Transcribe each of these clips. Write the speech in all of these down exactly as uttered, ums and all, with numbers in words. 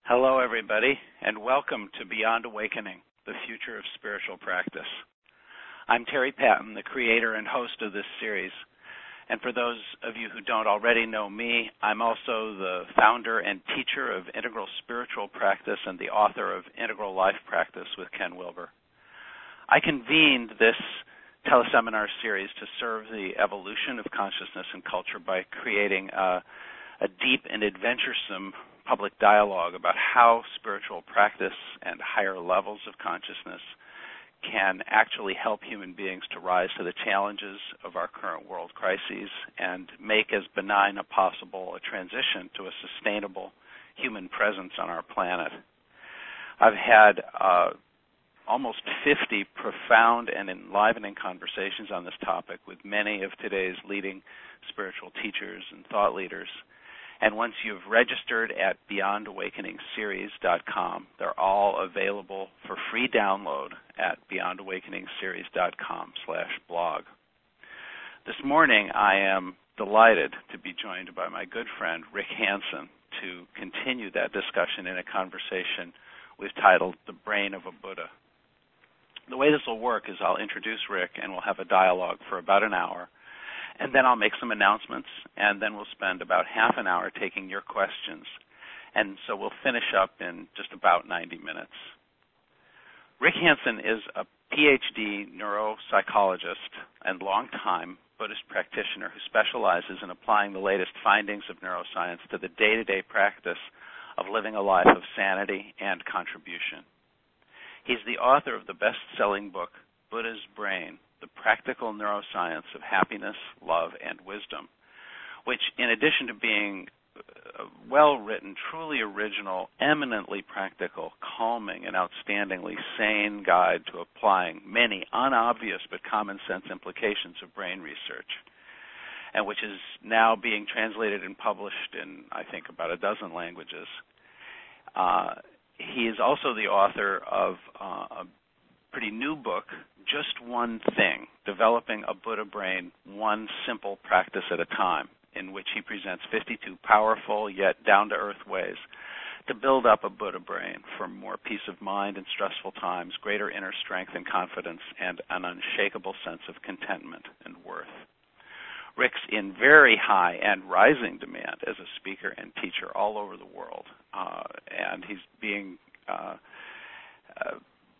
Hello, everybody, and welcome to Beyond Awakening, the Future of Spiritual Practice. I'm Terry Patton, the creator and host of this series. And for those of you who don't already know me, I'm also the founder and teacher of Integral Spiritual Practice and the author of Integral Life Practice with Ken Wilber. I convened this teleseminar series to serve the evolution of consciousness and culture by creating a, a deep and adventuresome public dialogue about how spiritual practice and higher levels of consciousness can actually help human beings to rise to the challenges of our current world crises and make as benign as possible a transition to a sustainable human presence on our planet. I've had uh, almost fifty profound and enlivening conversations on this topic with many of today's leading spiritual teachers and thought leaders. And once you've registered at beyond awakening series dot com, they're all available for free download at beyond awakening series dot com slash blog. This morning, I am delighted to be joined by my good friend, Rick Hanson, to continue that discussion in a conversation we've titled The Brain of a Buddha. The way this will work is I'll introduce Rick, and we'll have a dialogue for about an hour. And then I'll make some announcements, and then we'll spend about half an hour taking your questions. And so we'll finish up in just about ninety minutes. Rick Hanson is a P H D neuropsychologist and longtime Buddhist practitioner who specializes in applying the latest findings of neuroscience to the day-to-day practice of living a life of sanity and contribution. He's the author of the best-selling book, Buddha's Brain, The Practical Neuroscience of Happiness, Love, and Wisdom, which, in addition to being a well-written, truly original, eminently practical, calming, and outstandingly sane guide to applying many unobvious but common-sense implications of brain research, and which is now being translated and published in, I think, about a dozen languages. Uh, he is also the author of uh, a pretty new book, Just One Thing, Developing a Buddha Brain One Simple Practice at a Time, in which he presents fifty-two powerful yet down-to-earth ways to build up a Buddha brain for more peace of mind in stressful times, greater inner strength and confidence, and an unshakable sense of contentment and worth. Rick's in very high and rising demand as a speaker and teacher all over the world, uh, and he's being uh, uh,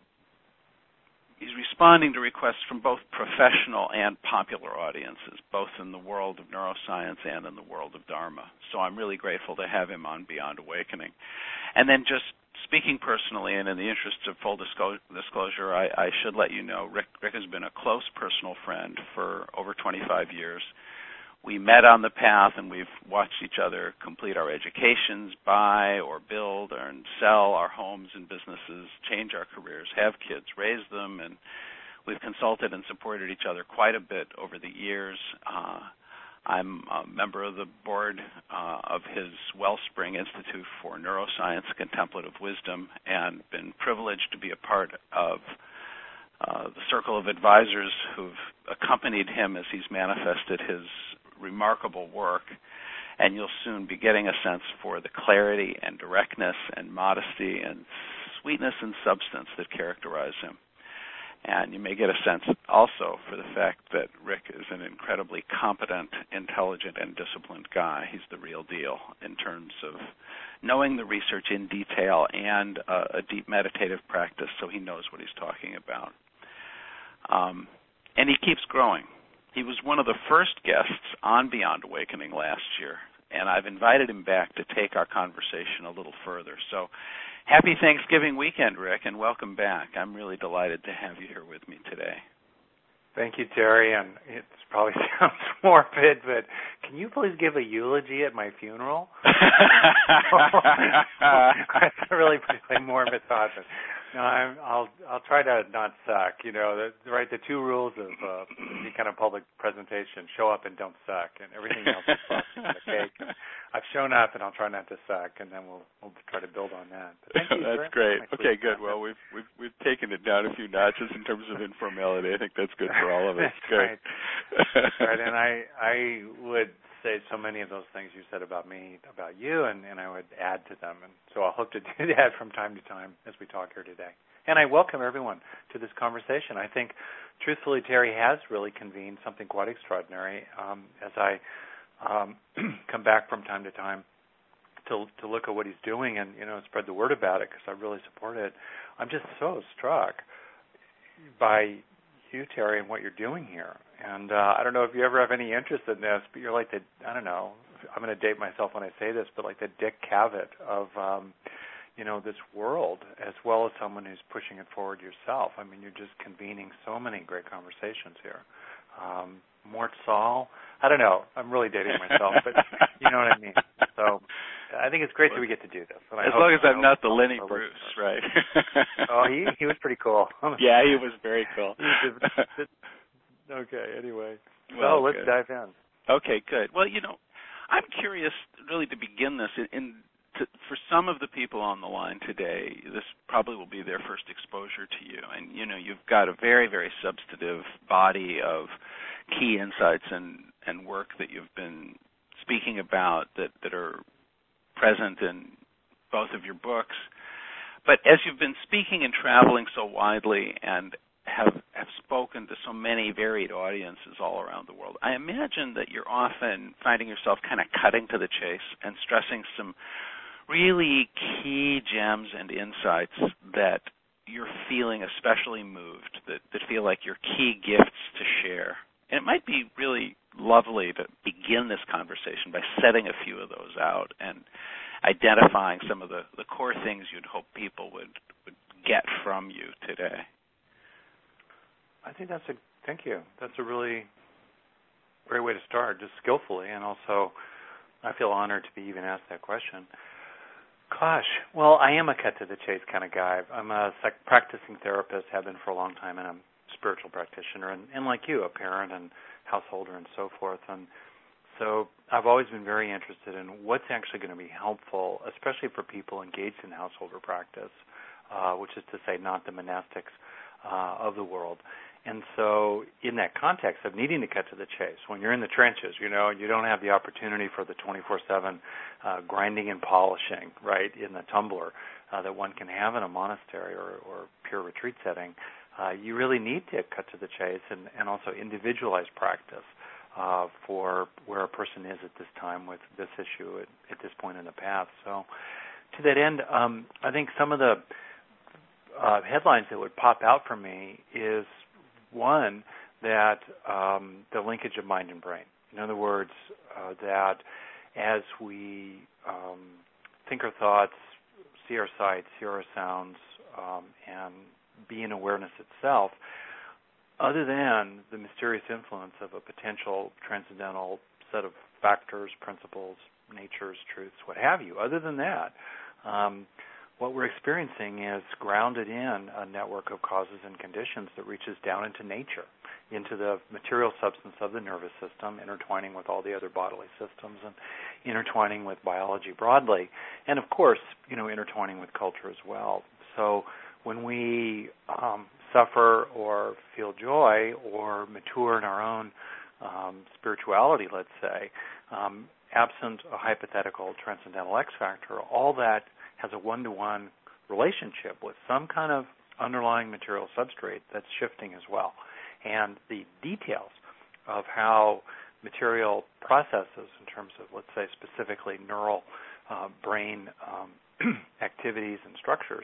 He's responding to requests from both professional and popular audiences, both in the world of neuroscience and in the world of Dharma. So I'm really grateful to have him on Beyond Awakening. And then just speaking personally, and in the interest of full disclosure, I, I should let you know Rick, Rick has been a close personal friend for over twenty-five years. We met on the path, and we've watched each other complete our educations, buy or build or and sell our homes and businesses, change our careers, have kids, raise them, and we've consulted and supported each other quite a bit over the years. Uh, I'm a member of the board uh, of his Wellspring Institute for Neuroscience Contemplative Wisdom, and been privileged to be a part of uh, the circle of advisors who've accompanied him as he's manifested his remarkable work, and you'll soon be getting a sense for the clarity and directness and modesty and sweetness and substance that characterize him. And you may get a sense also for the fact that Rick is an incredibly competent, intelligent, and disciplined guy. He's the real deal in terms of knowing the research in detail and uh, a deep meditative practice, so he knows what he's talking about. Um, and he keeps growing. He was one of the first guests on Beyond Awakening last year, and I've invited him back to take our conversation a little further. So happy Thanksgiving weekend, Rick, and welcome back. I'm really delighted to have you here with me today. Thank you, Terry, and it probably sounds morbid, but can you please give a eulogy at my funeral? That's a really pretty morbid thought. But no, I'm, I'll I'll try to not suck. You know, the, right? The two rules of uh, any kind of public presentation: show up and don't suck, and everything else is frosting on the cake. I've shown up, and I'll try not to suck, and then we'll we'll try to build on that. But thank you that's great. Okay, good. Well, we've we've we've taken it down a few notches in terms of informality. I think that's good for all of us. That's right. That's right. And I I would say so many of those things you said about me, about you, and, and I would add to them. And so I'll hope to do that from time to time as we talk here today. And I welcome everyone to this conversation. I think, truthfully, Terry has really convened something quite extraordinary. Um, as I um, come back from time to time to to look at what he's doing and, you know, spread the word about it, because I really support it, I'm just so struck by you, Terry, and what you're doing here. And uh, I don't know if you ever have any interest in this, but you're like the, I don't know, I'm going to date myself when I say this, but like the Dick Cavett of, um, you know, this world, as well as someone who's pushing it forward yourself. I mean, you're just convening so many great conversations here. Um, Mort Saul, I don't know, I'm really dating myself, but you know what I mean. So I think it's great that we get to do this. And I as hope, long as I'm not the I'll, Lenny I'll Bruce, right? Oh, he he was pretty cool. Yeah, he was very cool. Okay, anyway. Well, so let's good. dive in. Okay, good. Well, you know, I'm curious, really, to begin this. In, in to, for some of the people on the line today, this probably will be their first exposure to you. And, you know, you've got a very, very substantive body of key insights and, and work that you've been speaking about that, that are present in both of your books. But as you've been speaking and traveling so widely and have, have spoken to so many varied audiences all around the world, I imagine that you're often finding yourself kind of cutting to the chase and stressing some really key gems and insights that you're feeling especially moved, that, that feel like your key gifts to share. And it might be really lovely to begin this conversation by setting a few of those out and identifying some of the, the core things you'd hope people would, would get from you today. I think that's a, thank you. That's a really great way to start, just skillfully, and also I feel honored to be even asked that question. Gosh, well, I am a cut-to-the-chase kind of guy. I'm a psych- practicing therapist, have been for a long time, and I'm a spiritual practitioner, and, and like you, a parent and householder and so forth. And so I've always been very interested in what's actually going to be helpful, especially for people engaged in householder practice, uh, which is to say not the monastics uh, of the world. And so in that context of needing to cut to the chase, when you're in the trenches, you know, you don't have the opportunity for the twenty-four seven uh, grinding and polishing, right, in the tumbler uh, that one can have in a monastery or, or pure retreat setting, uh, you really need to cut to the chase and, and also individualize practice uh, for where a person is at this time with this issue at, at this point in the path. So to that end, um, I think some of the uh, headlines that would pop out for me is one, that um, the linkage of mind and brain. In other words, uh, that as we um, think our thoughts, see our sights, hear our sounds, um, and be in awareness itself, other than the mysterious influence of a potential transcendental set of factors, principles, natures, truths, what have you, other than that, um, what we're experiencing is grounded in a network of causes and conditions that reaches down into nature, into the material substance of the nervous system, intertwining with all the other bodily systems and intertwining with biology broadly, and of course, you know, intertwining with culture as well. So when we um, suffer or feel joy or mature in our own um, spirituality, let's say, um, absent a hypothetical transcendental X factor, all that has a one-to-one relationship with some kind of underlying material substrate that's shifting as well. And the details of how material processes in terms of, let's say, specifically neural uh, brain um, activities and structures,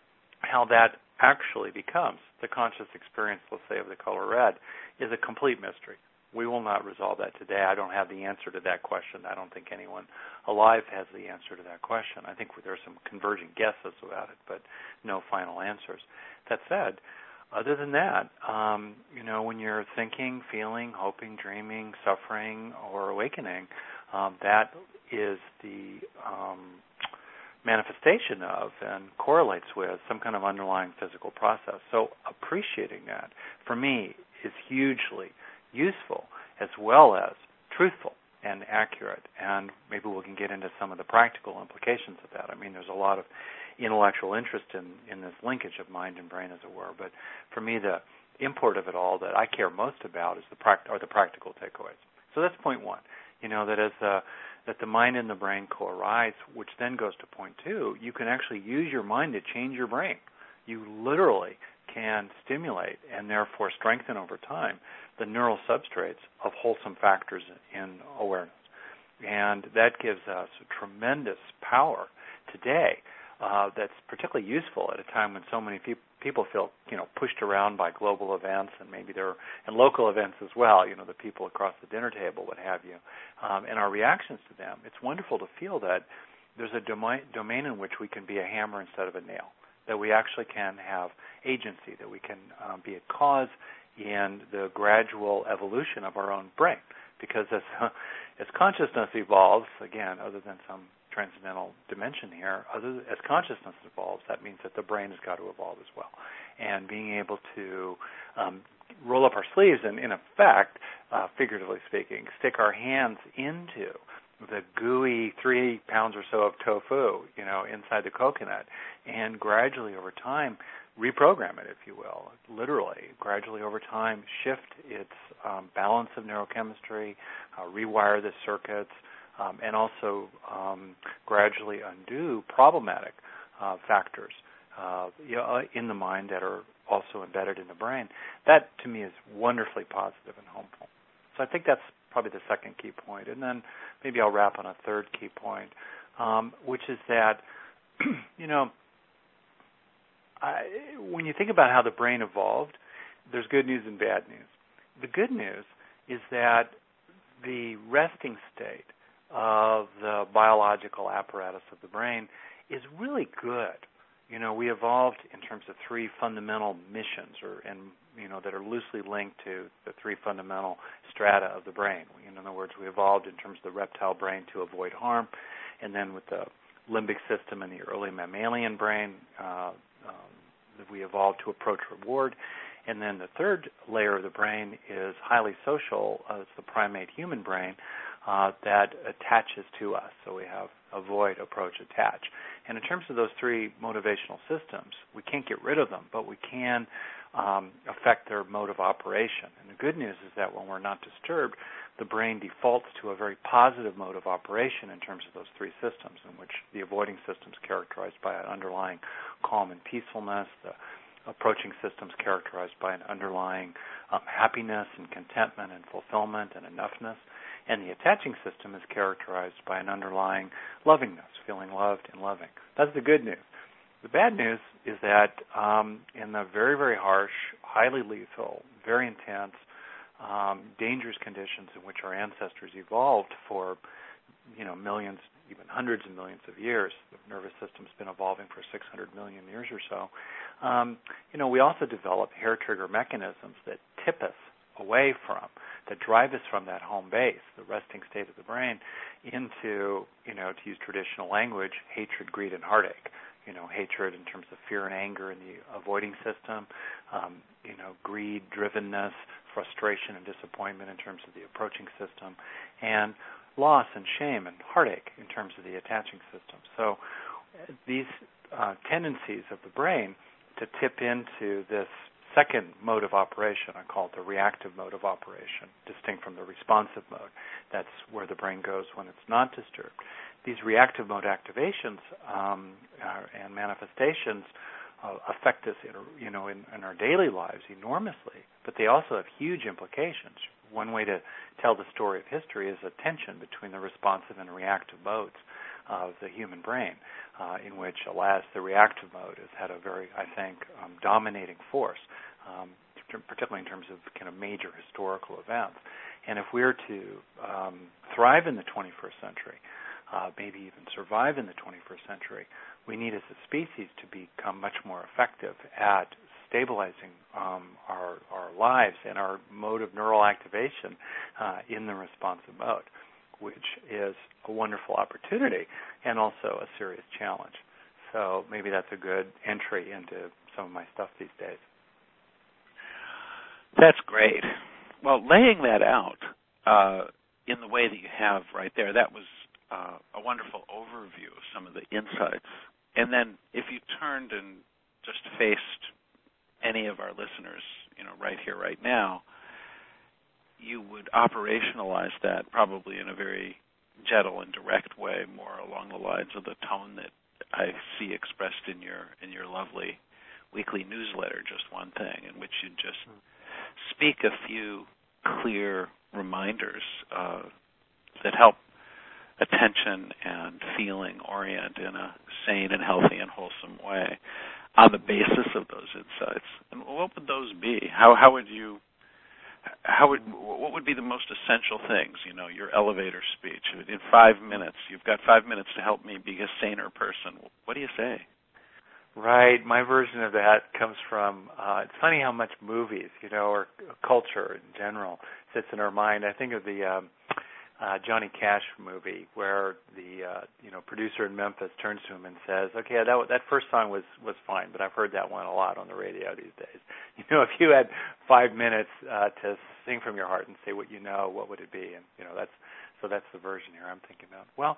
how that actually becomes the conscious experience, let's say, of the color red, is a complete mystery. We will not resolve that today. I don't have the answer to that question. I don't think anyone alive has the answer to that question. I think there are some converging guesses about it, but no final answers. That said, other than that, um, you know, when you're thinking, feeling, hoping, dreaming, suffering, or awakening, um, that is the um, manifestation of and correlates with some kind of underlying physical process. So appreciating that, for me, is hugely useful as well as truthful and accurate, and maybe we can get into some of the practical implications of that. I mean, there's a lot of intellectual interest in, in this linkage of mind and brain, as it were, but for me, the import of it all that I care most about is the pract- are the practical takeaways. So that's point one. You know, that as the that the mind and the brain co-arise, which then goes to point two, you can actually use your mind to change your brain. You literally can stimulate and therefore strengthen over time the neural substrates of wholesome factors in awareness. And that gives us tremendous power today uh, that's particularly useful at a time when so many pe- people feel, you know, pushed around by global events, and maybe there are and local events as well, you know, the people across the dinner table, what have you, um, and our reactions to them. It's wonderful to feel that there's a domain, domain in which we can be a hammer instead of a nail, that we actually can have agency, that we can um, be a cause in the gradual evolution of our own brain. Because as uh, as consciousness evolves, again, other than some transcendental dimension here, other as consciousness evolves, that means that the brain has got to evolve as well. And being able to um, roll up our sleeves and, in effect, uh, figuratively speaking, stick our hands into the gooey three pounds or so of tofu, you know, inside the coconut, and gradually over time reprogram it, if you will, literally, gradually over time shift its um, balance of neurochemistry, uh, rewire the circuits, um, and also um, gradually undo problematic uh, factors uh, you know, in the mind that are also embedded in the brain. That, to me, is wonderfully positive and hopeful. So I think that's probably the second key point. And then maybe I'll wrap on a third key point, um, which is that, you know, I, when you think about how the brain evolved, there's good news and bad news. The good news is that the resting state of the biological apparatus of the brain is really good. You know, we evolved in terms of three fundamental missions, or and you know that are loosely linked to the three fundamental strata of the brain. In other words, we evolved in terms of the reptile brain to avoid harm, and then with the limbic system in the early mammalian brain, uh, um, we evolved to approach reward. And then the third layer of the brain is highly social. Uh, it's the primate human brain uh, that attaches to us. So we have avoid, approach, attach. And in terms of those three motivational systems, we can't get rid of them, but we can um, affect their mode of operation. And the good news is that when we're not disturbed, the brain defaults to a very positive mode of operation in terms of those three systems, in which the avoiding system is characterized by an underlying calm and peacefulness, the approaching systems characterized by an underlying um, happiness and contentment and fulfillment and enoughness, and the attaching system is characterized by an underlying lovingness, feeling loved and loving. That's the good news. The bad news is that um, in the very, very harsh, highly lethal, very intense, um, dangerous conditions in which our ancestors evolved for, you know, millions, even hundreds of millions of years, the nervous system's been evolving for six hundred million years or so, um, you know, we also developed hair trigger mechanisms that tip us away from, that drive us from that home base, the resting state of the brain, into, you know, to use traditional language, hatred, greed, and heartache. You know, hatred in terms of fear and anger in the avoiding system, um, you know, greed, drivenness, frustration, and disappointment in terms of the approaching system, and loss and shame and heartache in terms of the attaching system. So these uh, tendencies of the brain to tip into this second mode of operation, I call it the reactive mode of operation, distinct from the responsive mode. That's where the brain goes when it's not disturbed. These reactive mode activations um, uh, and manifestations uh, affect us, in, you know, in, in our daily lives enormously, but they also have huge implications. One way to tell the story of history is a tension between the responsive and reactive modes of the human brain, uh, in which, alas, the reactive mode has had a very, I think, um, dominating force, um, particularly in terms of kind of major historical events. And if we're to um, thrive in the twenty-first century, uh, maybe even survive in the twenty-first century, we need as a species to become much more effective at stabilizing um, our, our lives and our mode of neural activation uh, in the responsive mode, which is a wonderful opportunity and also a serious challenge. So maybe that's a good entry into some of my stuff these days. That's great. Well, laying that out uh, in the way that you have right there, that was uh, a wonderful overview of some of the insights. And then if you turned and just faced any of our listeners, you know, right here, right now, you would operationalize that probably in a very gentle and direct way, more along the lines of the tone that I see expressed in your in your lovely weekly newsletter, Just One Thing, in which you just speak a few clear reminders uh, that help attention and feeling orient in a sane and healthy and wholesome way on the basis of those insights. And what would those be? How how would you how would what would be the most essential things? You know, your elevator speech in five minutes. You've got five minutes to help me be a saner person. What do you say? Right. My version of that comes from, uh, it's funny how much movies, you know, or culture in general sits in our mind. I think of the um, uh, Johnny Cash movie where the, uh, you know, producer in Memphis turns to him and says, okay, that that first song was, was fine, but I've heard that one a lot on the radio these days. You know, if you had five minutes uh, to sing from your heart and say what you know, what would it be? And, you know, that's, so that's the version here I'm thinking about. Well,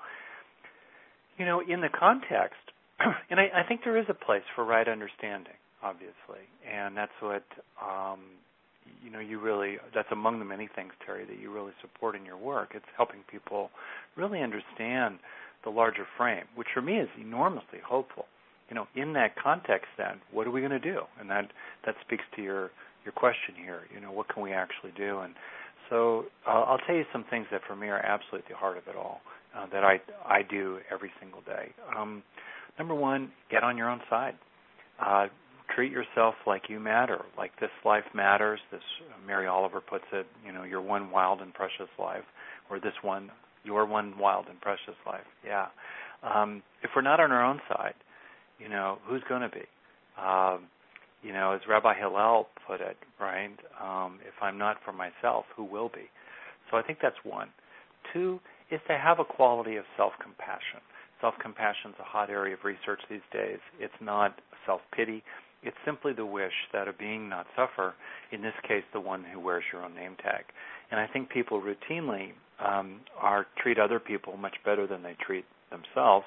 you know, in the context, and I, I think there is a place for right understanding, obviously, and that's what, um, you know, you really, that's among the many things, Terry, that you really support in your work. It's helping people really understand the larger frame, which for me is enormously hopeful. You know, in that context then, what are we going to do? And that, that speaks to your, your question here, you know, what can we actually do? And so uh, I'll tell you some things that for me are absolutely at the heart of it all, uh, that I, I do every single day. Um, Number one, get on your own side. Uh, treat yourself like you matter, like this life matters. This uh, Mary Oliver puts it, you know, your one wild and precious life, or this one, your one wild and precious life. Yeah. Um, if we're not on our own side, you know, who's going to be? Um, you know, as Rabbi Hillel put it, right? Um, if I'm not for myself, who will be? So I think that's one. Two is to have a quality of self-compassion. Self-compassion is a hot area of research these days. It's not self-pity. It's simply the wish that a being not suffer, in this case, the one who wears your own name tag. And I think people routinely um, are treat other people much better than they treat themselves.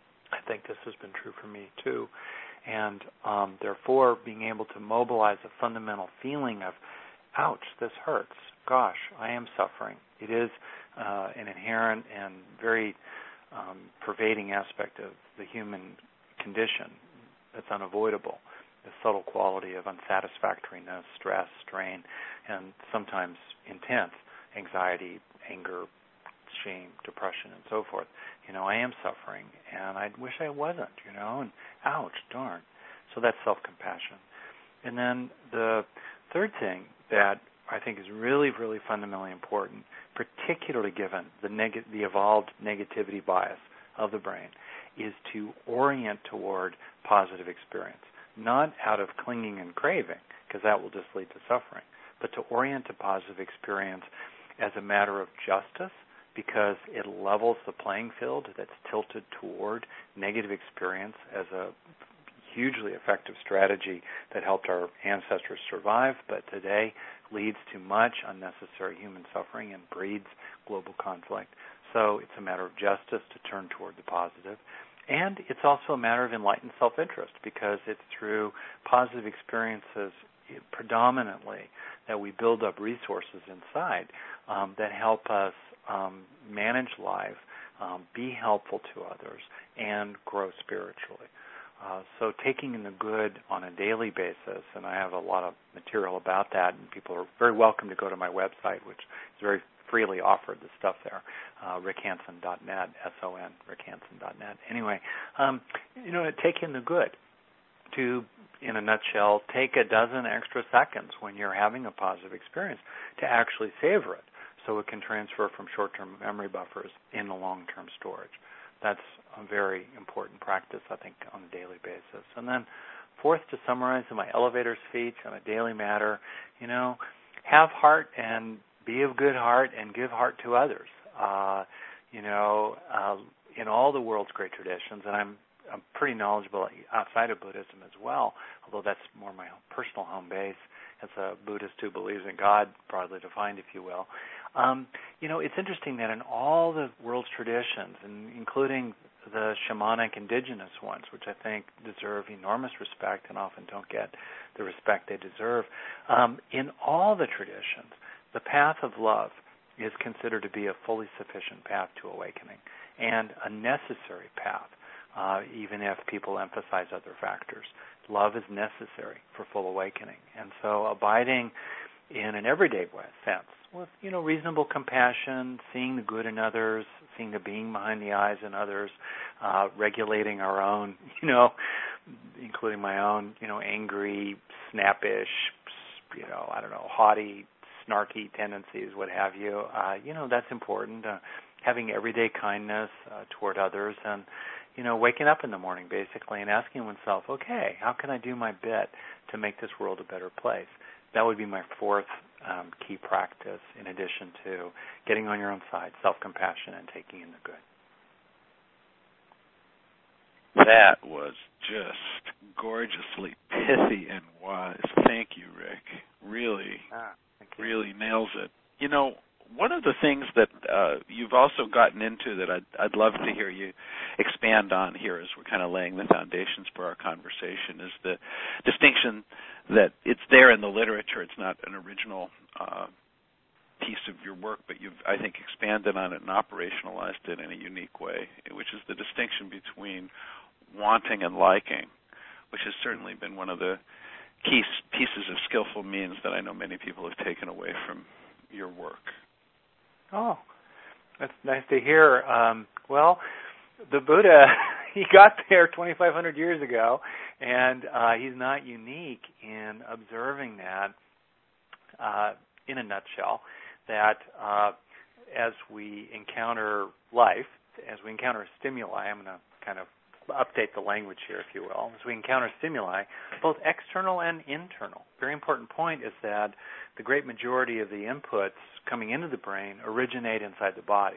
I think this has been true for me, too. And um, therefore, being able to mobilize a fundamental feeling of, ouch, this hurts. Gosh, I am suffering. It is uh, an inherent and very Um, pervading aspect of the human condition that's unavoidable, the subtle quality of unsatisfactoriness, stress, strain, and sometimes intense anxiety, anger, shame, depression, and so forth. You know, I am suffering, and I wish I wasn't, you know, and ouch, darn. So that's self-compassion. And then the third thing that I think is really, really fundamentally important, particularly given the neg- the evolved negativity bias of the brain, is to orient toward positive experience, not out of clinging and craving, because that will just lead to suffering, but to orient to positive experience as a matter of justice, because it levels the playing field that's tilted toward negative experience as a hugely effective strategy that helped our ancestors survive, but today leads to much unnecessary human suffering and breeds global conflict. So it's a matter of justice to turn toward the positive. And it's also a matter of enlightened self-interest, because it's through positive experiences predominantly that we build up resources inside um, that help us um, manage life, um, be helpful to others, and grow spiritually. Uh, so taking in the good on a daily basis, and I have a lot of material about that, and people are very welcome to go to my website, which is very freely offered, the stuff there, uh, rick hanson dot net, S O N, rick hanson dot net. Anyway, um, you know, take in the good. To, in a nutshell, take a dozen extra seconds when you're having a positive experience to actually savor it so it can transfer from short-term memory buffers into long-term storage. That's a very important practice, I think, on a daily basis. And then fourth, to summarize in my elevator speech on a daily matter, you know, have heart and be of good heart and give heart to others. Uh, you know, uh, in all the world's great traditions, and I'm, I'm pretty knowledgeable outside of Buddhism as well, although that's more my personal home base as a Buddhist who believes in God, broadly defined, if you will. Um, you know, it's interesting that in all the world's traditions, and including the shamanic indigenous ones, which I think deserve enormous respect and often don't get the respect they deserve, um, in all the traditions, the path of love is considered to be a fully sufficient path to awakening and a necessary path, uh, even if people emphasize other factors. Love is necessary for full awakening. And so abiding in an everyday way, sense, with, you know, reasonable compassion, seeing the good in others, seeing the being behind the eyes in others, uh, regulating our own, you know, including my own, you know, angry, snappish, you know, I don't know, haughty, snarky tendencies, what have you. Uh, you know, that's important. Uh, having everyday kindness uh, toward others and, you know, waking up in the morning, basically, and asking oneself, okay, how can I do my bit to make this world a better place? That would be my fourth um, key practice, in addition to getting on your own side, self-compassion, and taking in the good. That was just gorgeously pithy and wise. Thank you, Rick. Really, ah, you. really nails it. You know, one of the things that uh, you've also gotten into that I'd, I'd love to hear you expand on here as we're kind of laying the foundations for our conversation is the distinction that it's there in the literature. It's not an original uh, piece of your work, but you've, I think, expanded on it and operationalized it in a unique way, which is the distinction between wanting and liking, which has certainly been one of the key pieces of skillful means that I know many people have taken away from your work. Oh, that's nice to hear. Um, well, the Buddha, he got there twenty-five hundred years ago, and uh, he's not unique in observing that, uh, in a nutshell, that uh, as we encounter life, as we encounter stimuli, I'm going to kind of update the language here, if you will, as we encounter stimuli, both external and internal. Very important point is that the great majority of the inputs coming into the brain originate inside the body,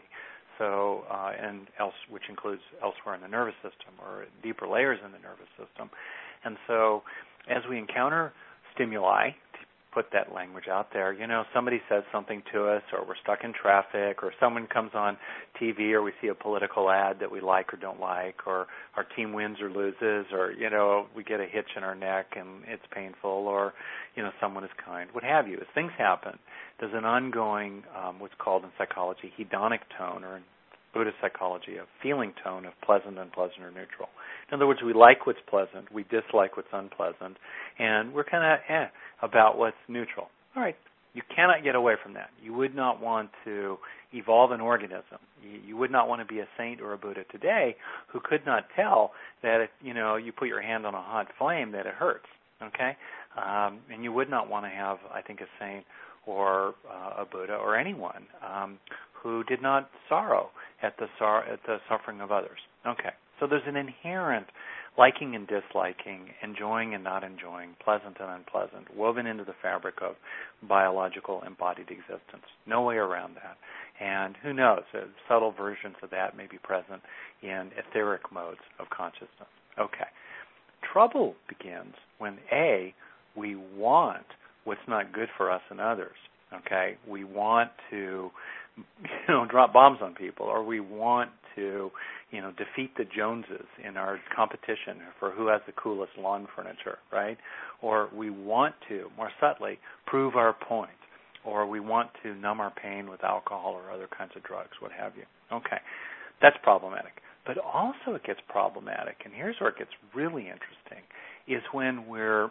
so uh, and else, which includes elsewhere in the nervous system or deeper layers in the nervous system. And so as we encounter stimuli, put that language out there. You know, somebody says something to us, or we're stuck in traffic, or someone comes on T V, or we see a political ad that we like or don't like, or our team wins or loses, or, you know, we get a hitch in our neck and it's painful, or, you know, someone is kind, what have you. As things happen, there's an ongoing, um, what's called in psychology, hedonic tone, or in Buddhist psychology, a feeling tone of pleasant, unpleasant, or neutral. In other words, we like what's pleasant, we dislike what's unpleasant, and we're kind of eh about what's neutral. All right, you cannot get away from that. You would not want to evolve an organism. You, you would not want to be a saint or a Buddha today who could not tell that if, you know, you put your hand on a hot flame that it hurts, okay? Um, and you would not want to have, I think, a saint or uh, a Buddha or anyone um, who did not sorrow at the sor- at the suffering of others. Okay, so there's an inherent liking and disliking, enjoying and not enjoying, pleasant and unpleasant, woven into the fabric of biological embodied existence. No way around that. And who knows, uh, subtle versions of that may be present in etheric modes of consciousness. Okay. Trouble begins when, A, we want what's not good for us and others. Okay? We want to, you know, drop bombs on people, or we want to, you know, defeat the Joneses in our competition for who has the coolest lawn furniture, right? Or we want to, more subtly, prove our point, or we want to numb our pain with alcohol or other kinds of drugs, what have you. Okay, that's problematic. But also it gets problematic, and here's where it gets really interesting, is when we're,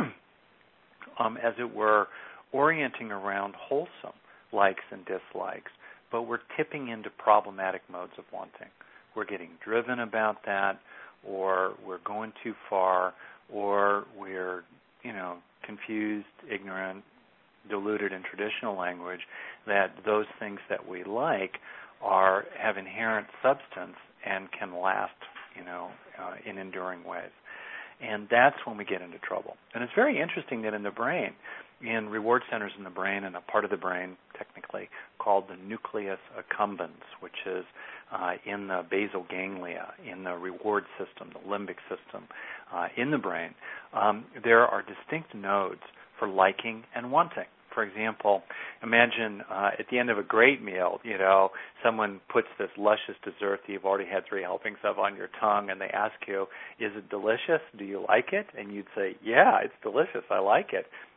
um, as it were, orienting around wholesome likes and dislikes, but we're tipping into problematic modes of wanting. We're getting driven about that, or we're going too far, or we're, you know, confused, ignorant, diluted in traditional language, that those things that we like are have inherent substance and can last, you know, uh, in enduring ways. And that's when we get into trouble. And it's very interesting that in the brain, in reward centers in the brain, and a part of the brain, technically, called the nucleus accumbens, which is uh, in the basal ganglia, in the reward system, the limbic system, uh, in the brain, um, there are distinct nodes for liking and wanting. For example, imagine uh, at the end of a great meal, you know, someone puts this luscious dessert that you've already had three helpings of on your tongue, and they ask you, is it delicious? Do you like it? And you'd say, yeah, it's delicious. I like it.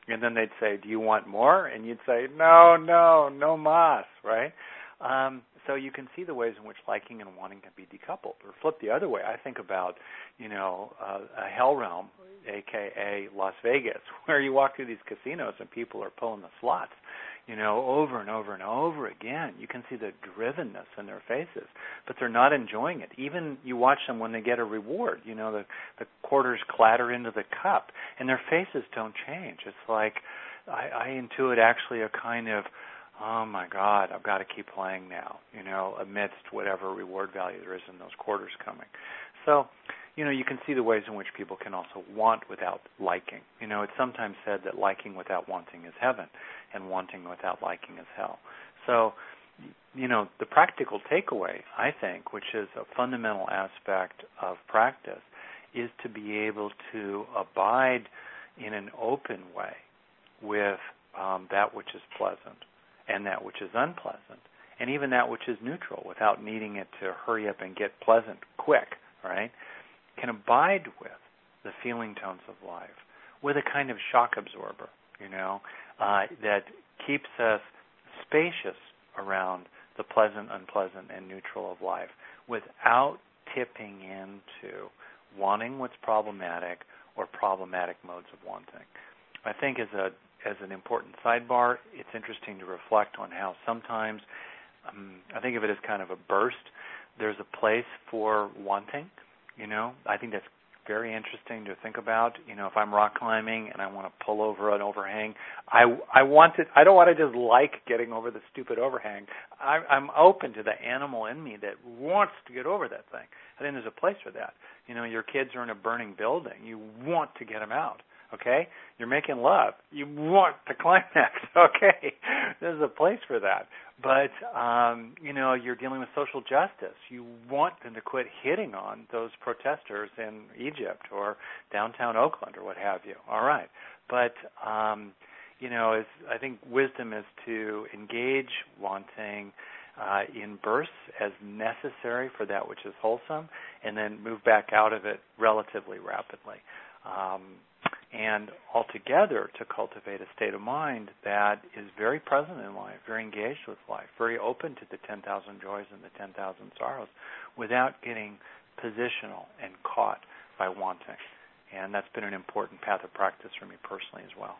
And then they'd say, do you want more? And you'd say, no, no, no mas, right? Um, so you can see the ways in which liking and wanting can be decoupled. Or flip the other way, I think about, you know, uh, a hell realm, a k a. Las Vegas, where you walk through these casinos and people are pulling the slots, you know, over and over and over again. You can see the drivenness in their faces, but they're not enjoying it. Even you watch them when they get a reward, you know, the, the quarters clatter into the cup, and their faces don't change. It's like I, I intuit actually a kind of, oh my God, I've got to keep playing now, you know, amidst whatever reward value there is in those quarters coming. So, you know, you can see the ways in which people can also want without liking. You know, it's sometimes said that liking without wanting is heaven, and wanting without liking is hell. So, you know, the practical takeaway, I think, which is a fundamental aspect of practice, is to be able to abide in an open way with um, that which is pleasant and that which is unpleasant, and even that which is neutral, without needing it to hurry up and get pleasant quick, right? Can abide with the feeling tones of life with a kind of shock absorber, you know, uh, that keeps us spacious around the pleasant, unpleasant, and neutral of life without tipping into wanting what's problematic or problematic modes of wanting. I think as a as an important sidebar, it's interesting to reflect on how sometimes, um, I think of it as kind of a burst. There's a place for wanting, you know. I think that's very interesting to think about. You know, if I'm rock climbing and I want to pull over an overhang, I, I want to, I don't want to just like getting over the stupid overhang. I, I'm open to the animal in me that wants to get over that thing. I think there's a place for that. You know, your kids are in a burning building. You want to get them out. Okay? You're making love. You want to climax. Okay? There's a place for that. But, um, you know, you're dealing with social justice. You want them to quit hitting on those protesters in Egypt or downtown Oakland or what have you. All right. But, um, you know, is, I think wisdom is to engage wanting uh, in bursts as necessary for that which is wholesome, and then move back out of it relatively rapidly. Um, and altogether to cultivate a state of mind that is very present in life, very engaged with life, very open to the ten thousand joys and the ten thousand sorrows without getting positional and caught by wanting. And that's been an important path of practice for me personally as well.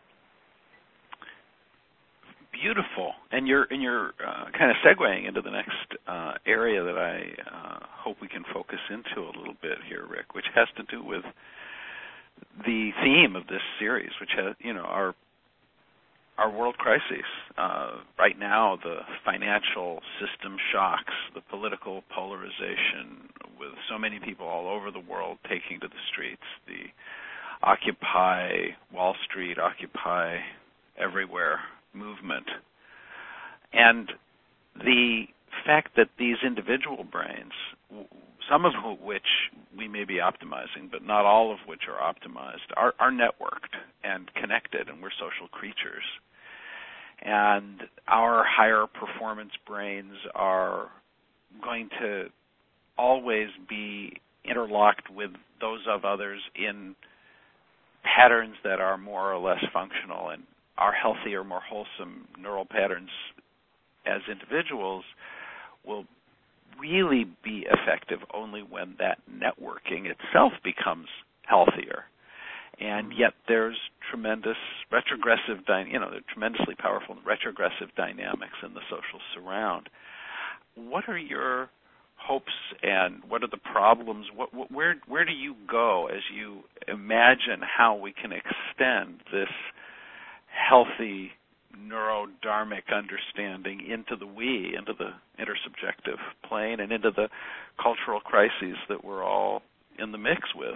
Beautiful. And you're, and you're uh, kind of segueing into the next uh, area that I uh, hope we can focus into a little bit here, Rick, which has to do with the theme of this series, which has, you know, our our world crises. Uh, right now, the financial system shocks, the political polarization, with so many people all over the world taking to the streets, the Occupy Wall Street, Occupy Everywhere movement, and the fact that these individual brains, some of which we may be optimizing, but not all of which are optimized, are, are networked and connected, and we're social creatures. And our higher performance brains are going to always be interlocked with those of others in patterns that are more or less functional, and our healthier, more wholesome neural patterns as individuals will really be effective only when that networking itself becomes healthier. And yet there's tremendous retrogressive, dy- you know, tremendously powerful retrogressive dynamics in the social surround. What are your hopes and what are the problems? What, what, where, where do you go as you imagine how we can extend this healthy neurodharmic understanding into the we, into the intersubjective plane, and into the cultural crises that we're all in the mix with?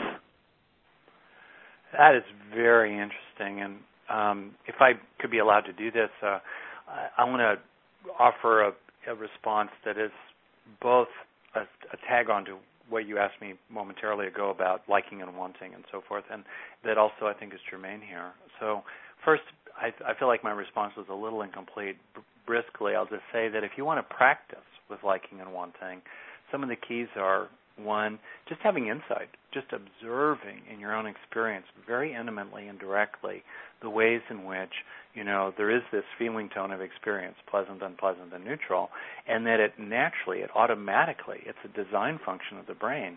That is very interesting, and um, if I could be allowed to do this, uh, I, I want to offer a, a response that is both a, a tag on to what you asked me momentarily ago about liking and wanting and so forth, and that also I think is germane here. So first, I, I feel like my response was a little incomplete. B- briskly, I'll just say that if you want to practice with liking and wanting, some of the keys are One, just having insight, just observing in your own experience very intimately and directly the ways in which, you know, there is this feeling tone of experience, pleasant, unpleasant, and neutral, and that it naturally, it automatically, it's a design function of the brain,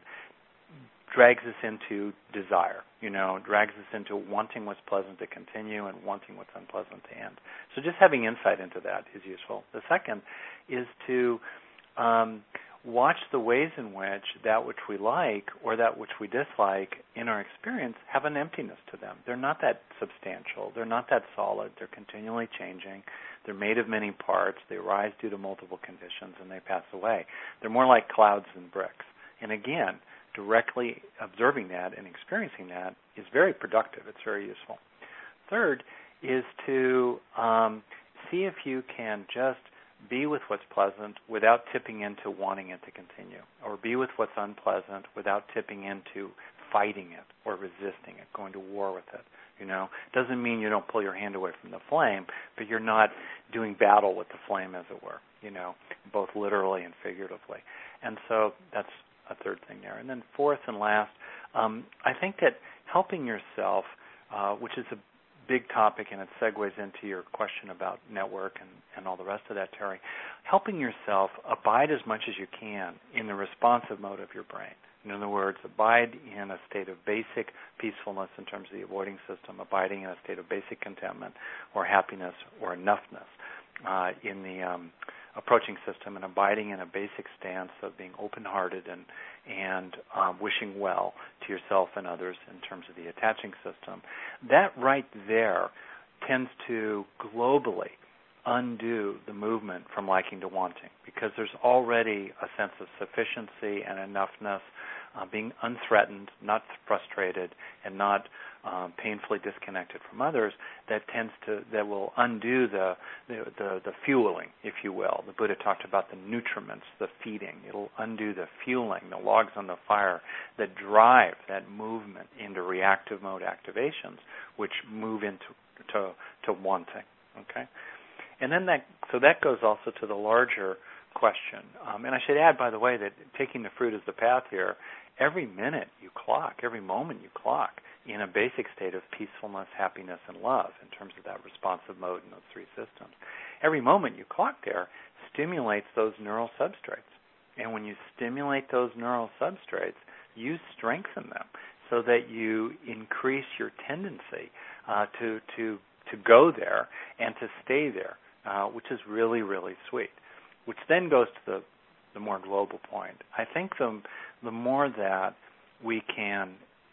drags us into desire, you know, drags us into wanting what's pleasant to continue and wanting what's unpleasant to end. So just having insight into that is useful. The second is to um, watch the ways in which that which we like or that which we dislike in our experience have an emptiness to them. They're not that substantial. They're not that solid. They're continually changing. They're made of many parts. They rise due to multiple conditions, and they pass away. They're more like clouds than bricks. And again, directly observing that and experiencing that is very productive. It's very useful. Third is to um, see if you can just be with what's pleasant without tipping into wanting it to continue, or be with what's unpleasant without tipping into fighting it or resisting it, going to war with it. You know, doesn't mean you don't pull your hand away from the flame, but you're not doing battle with the flame, as it were, you know, both literally and figuratively. And so that's a third thing there. And then fourth and last, um, I think that helping yourself, uh, which is a big topic and it segues into your question about network and, and all the rest of that, Terry, helping yourself abide as much as you can in the responsive mode of your brain. In other words, abide in a state of basic peacefulness in terms of the avoiding system, abiding in a state of basic contentment or happiness or enoughness uh, in the um, approaching system, and abiding in a basic stance of being open-hearted and and um, wishing well to yourself and others in terms of the attaching system. That right there tends to globally undo the movement from liking to wanting, because there's already a sense of sufficiency and enoughness, uh, being unthreatened, not frustrated, and not um, painfully disconnected from others. That tends to that will undo the, the the the fueling, if you will. The Buddha talked about the nutriments, the feeding. It'll undo the fueling, the logs on the fire that drive that movement into reactive mode activations, which move into to to wanting. Okay. And then that, so that goes also to the larger question. Um, and I should add, by the way, that taking the fruit as the path here, every minute you clock, every moment you clock in a basic state of peacefulness, happiness, and love in terms of that responsive mode in those three systems. Every moment you clock there stimulates those neural substrates. And when you stimulate those neural substrates, you strengthen them so that you increase your tendency uh, to, to, to go there and to stay there. Uh, which is really, really sweet, which then goes to the, the more global point. I think the, the more that we can,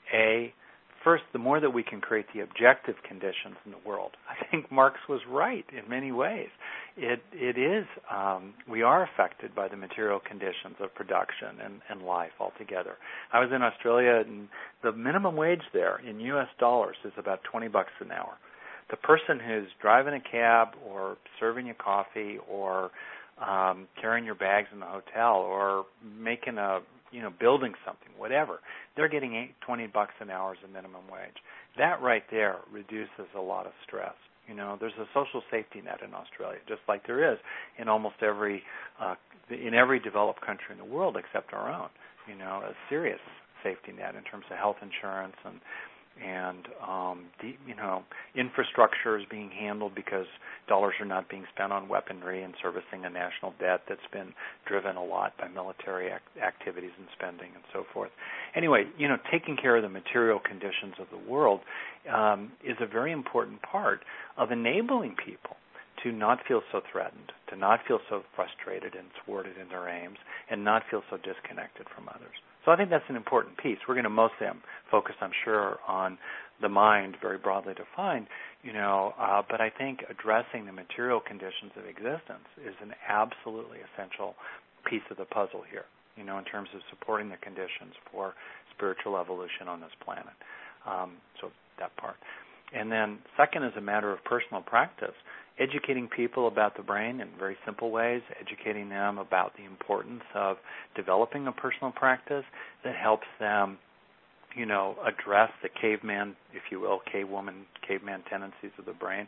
A, first, the more that we can create the objective conditions in the world. I think Marx was right in many ways. It, it is, um, we are affected by the material conditions of production and, and life altogether. I was in Australia, and the minimum wage there in U S dollars is about twenty bucks an hour. The person who's driving a cab or serving you coffee or um, carrying your bags in the hotel or making a, you know, building something, whatever, they're getting eight, twenty bucks an hour as a minimum wage. That right there reduces a lot of stress. You know, there's a social safety net in Australia, just like there is in almost every, uh, in every developed country in the world except our own. You know, a serious safety net in terms of health insurance and and um, the, you know, infrastructure is being handled because dollars are not being spent on weaponry and servicing a national debt that's been driven a lot by military act- activities and spending and so forth. Anyway, you know, taking care of the material conditions of the world um, is a very important part of enabling people to not feel so threatened, to not feel so frustrated and thwarted in their aims, and not feel so disconnected from others. So I think that's an important piece. We're going to mostly focus, I'm sure, on the mind, very broadly defined, you know, uh, but I think addressing the material conditions of existence is an absolutely essential piece of the puzzle here, you know, in terms of supporting the conditions for spiritual evolution on this planet. Um, so that part. And then second is a matter of personal practice, educating people about the brain in very simple ways, educating them about the importance of developing a personal practice that helps them, you know, address the caveman, if you will, cavewoman, caveman tendencies of the brain,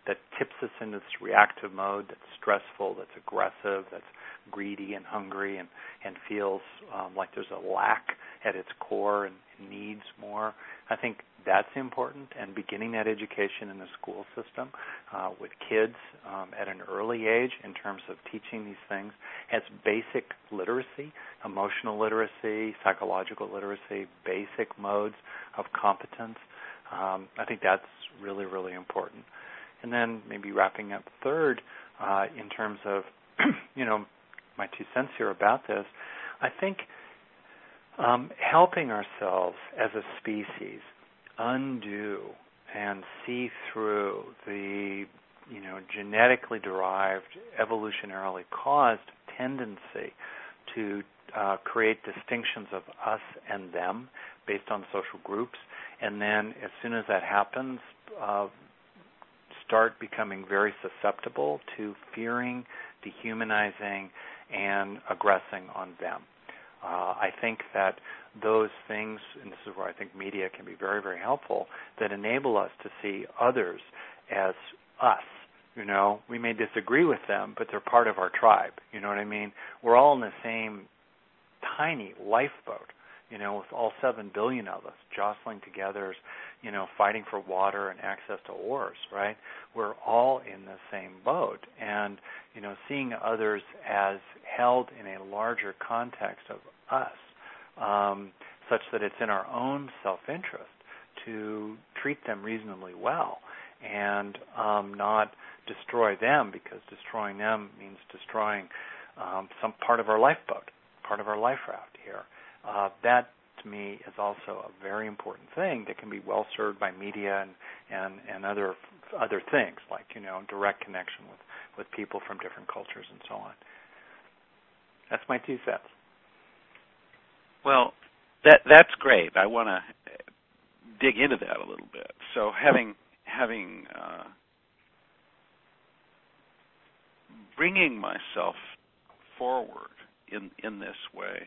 that tips us into this reactive mode that's stressful, that's aggressive, that's greedy and hungry and, and feels um, like there's a lack at its core and needs more. I think that's important, and beginning that education in the school system uh, with kids um, at an early age in terms of teaching these things as basic literacy, emotional literacy, psychological literacy, basic modes of competence. Um, I think that's really, really important. And then maybe wrapping up third, uh, in terms of, you know, my two cents here about this, I think um, helping ourselves as a species undo and see through the, you know, genetically derived, evolutionarily caused tendency to uh, create distinctions of us and them based on social groups, and then as soon as that happens, uh, start becoming very susceptible to fearing, dehumanizing, and aggressing on them. Uh, I think that those things, and this is where I think media can be very, very helpful, that enable us to see others as us. You know, we may disagree with them, but they're part of our tribe. You know what I mean? We're all in the same tiny lifeboat, you know, with all seven billion of us jostling together, you know, fighting for water and access to oars, right? We're all in the same boat. And, you know, seeing others as held in a larger context of us, um, such that it's in our own self-interest to treat them reasonably well and um, not destroy them, because destroying them means destroying um, some part of our lifeboat, part of our life raft here. Uh, that, to me, is also a very important thing that can be well served by media and, and, and other other things, like, you know, direct connection with, with people from different cultures and so on. That's my two cents. Well, that that's great. I want to dig into that a little bit. So having having uh, bringing myself forward in in this way,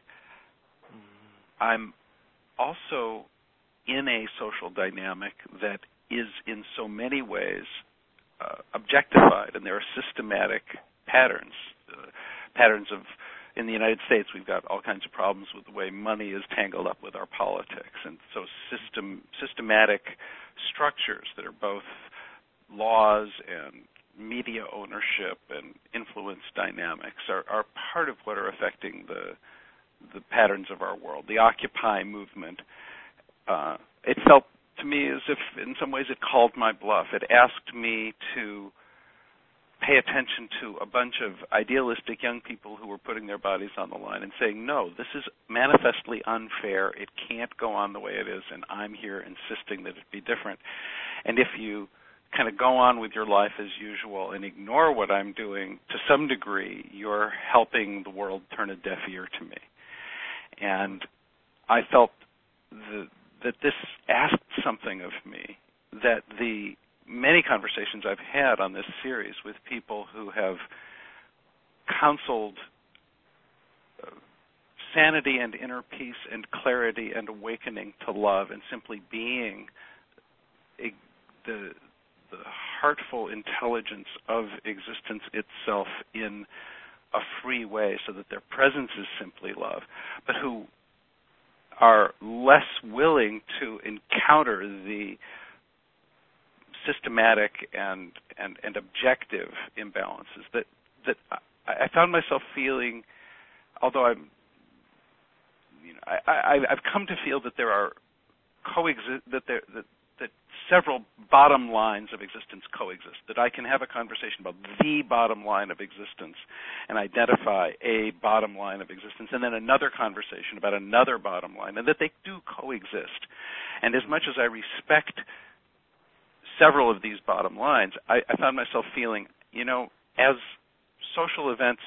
I'm also in a social dynamic that is in so many ways uh, objectified, and there are systematic patterns, uh, patterns of, in the United States, we've got all kinds of problems with the way money is tangled up with our politics, and so system systematic structures that are both laws and media ownership and influence dynamics are, are part of what are affecting the the patterns of our world. The Occupy movement, uh, it felt to me as if in some ways it called my bluff. It asked me to pay attention to a bunch of idealistic young people who were putting their bodies on the line and saying, no, this is manifestly unfair. It can't go on the way it is, and I'm here insisting that it be different. And if you kind of go on with your life as usual and ignore what I'm doing, to some degree, you're helping the world turn a deaf ear to me. And I felt the, that this asked something of me, that the many conversations I've had on this series with people who have counseled uh, sanity and inner peace and clarity and awakening to love and simply being a, the, the heartful intelligence of existence itself in a free way, so that their presence is simply love, but who are less willing to encounter the systematic and, and, and objective imbalances that that I, I found myself feeling, although I'm, you know, I, I, I've come to feel that there are coexist that there that that several bottom lines of existence coexist, that I can have a conversation about the bottom line of existence and identify a bottom line of existence, and then another conversation about another bottom line, and that they do coexist. And as much as I respect several of these bottom lines, I, I found myself feeling, you know, as social events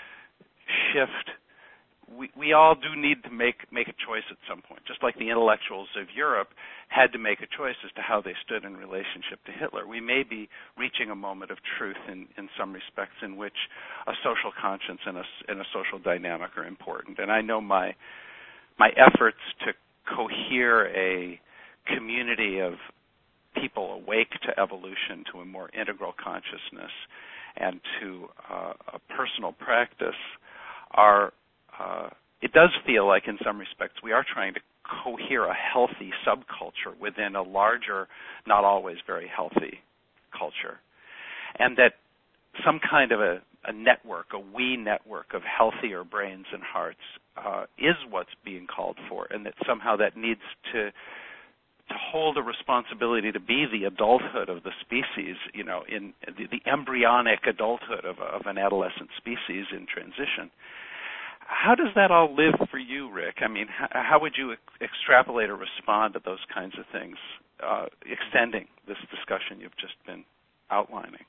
shift, We, we all do need to make make a choice at some point, just like the intellectuals of Europe had to make a choice as to how they stood in relationship to Hitler. We may be reaching a moment of truth in, in some respects in which a social conscience and a, and a social dynamic are important. And I know my my efforts to cohere a community of people awake to evolution, to a more integral consciousness, and to uh, a personal practice, are uh, it does feel like in some respects we are trying to cohere a healthy subculture within a larger, not always very healthy culture. And that some kind of a, a network, a we network of healthier brains and hearts uh, is what's being called for, and that somehow that needs to to hold a responsibility to be the adulthood of the species, you know, in the, the embryonic adulthood of, of an adolescent species in transition. How does that all live for you, Rick? I mean, how, how would you ex- extrapolate or respond to those kinds of things, uh, extending this discussion you've just been outlining?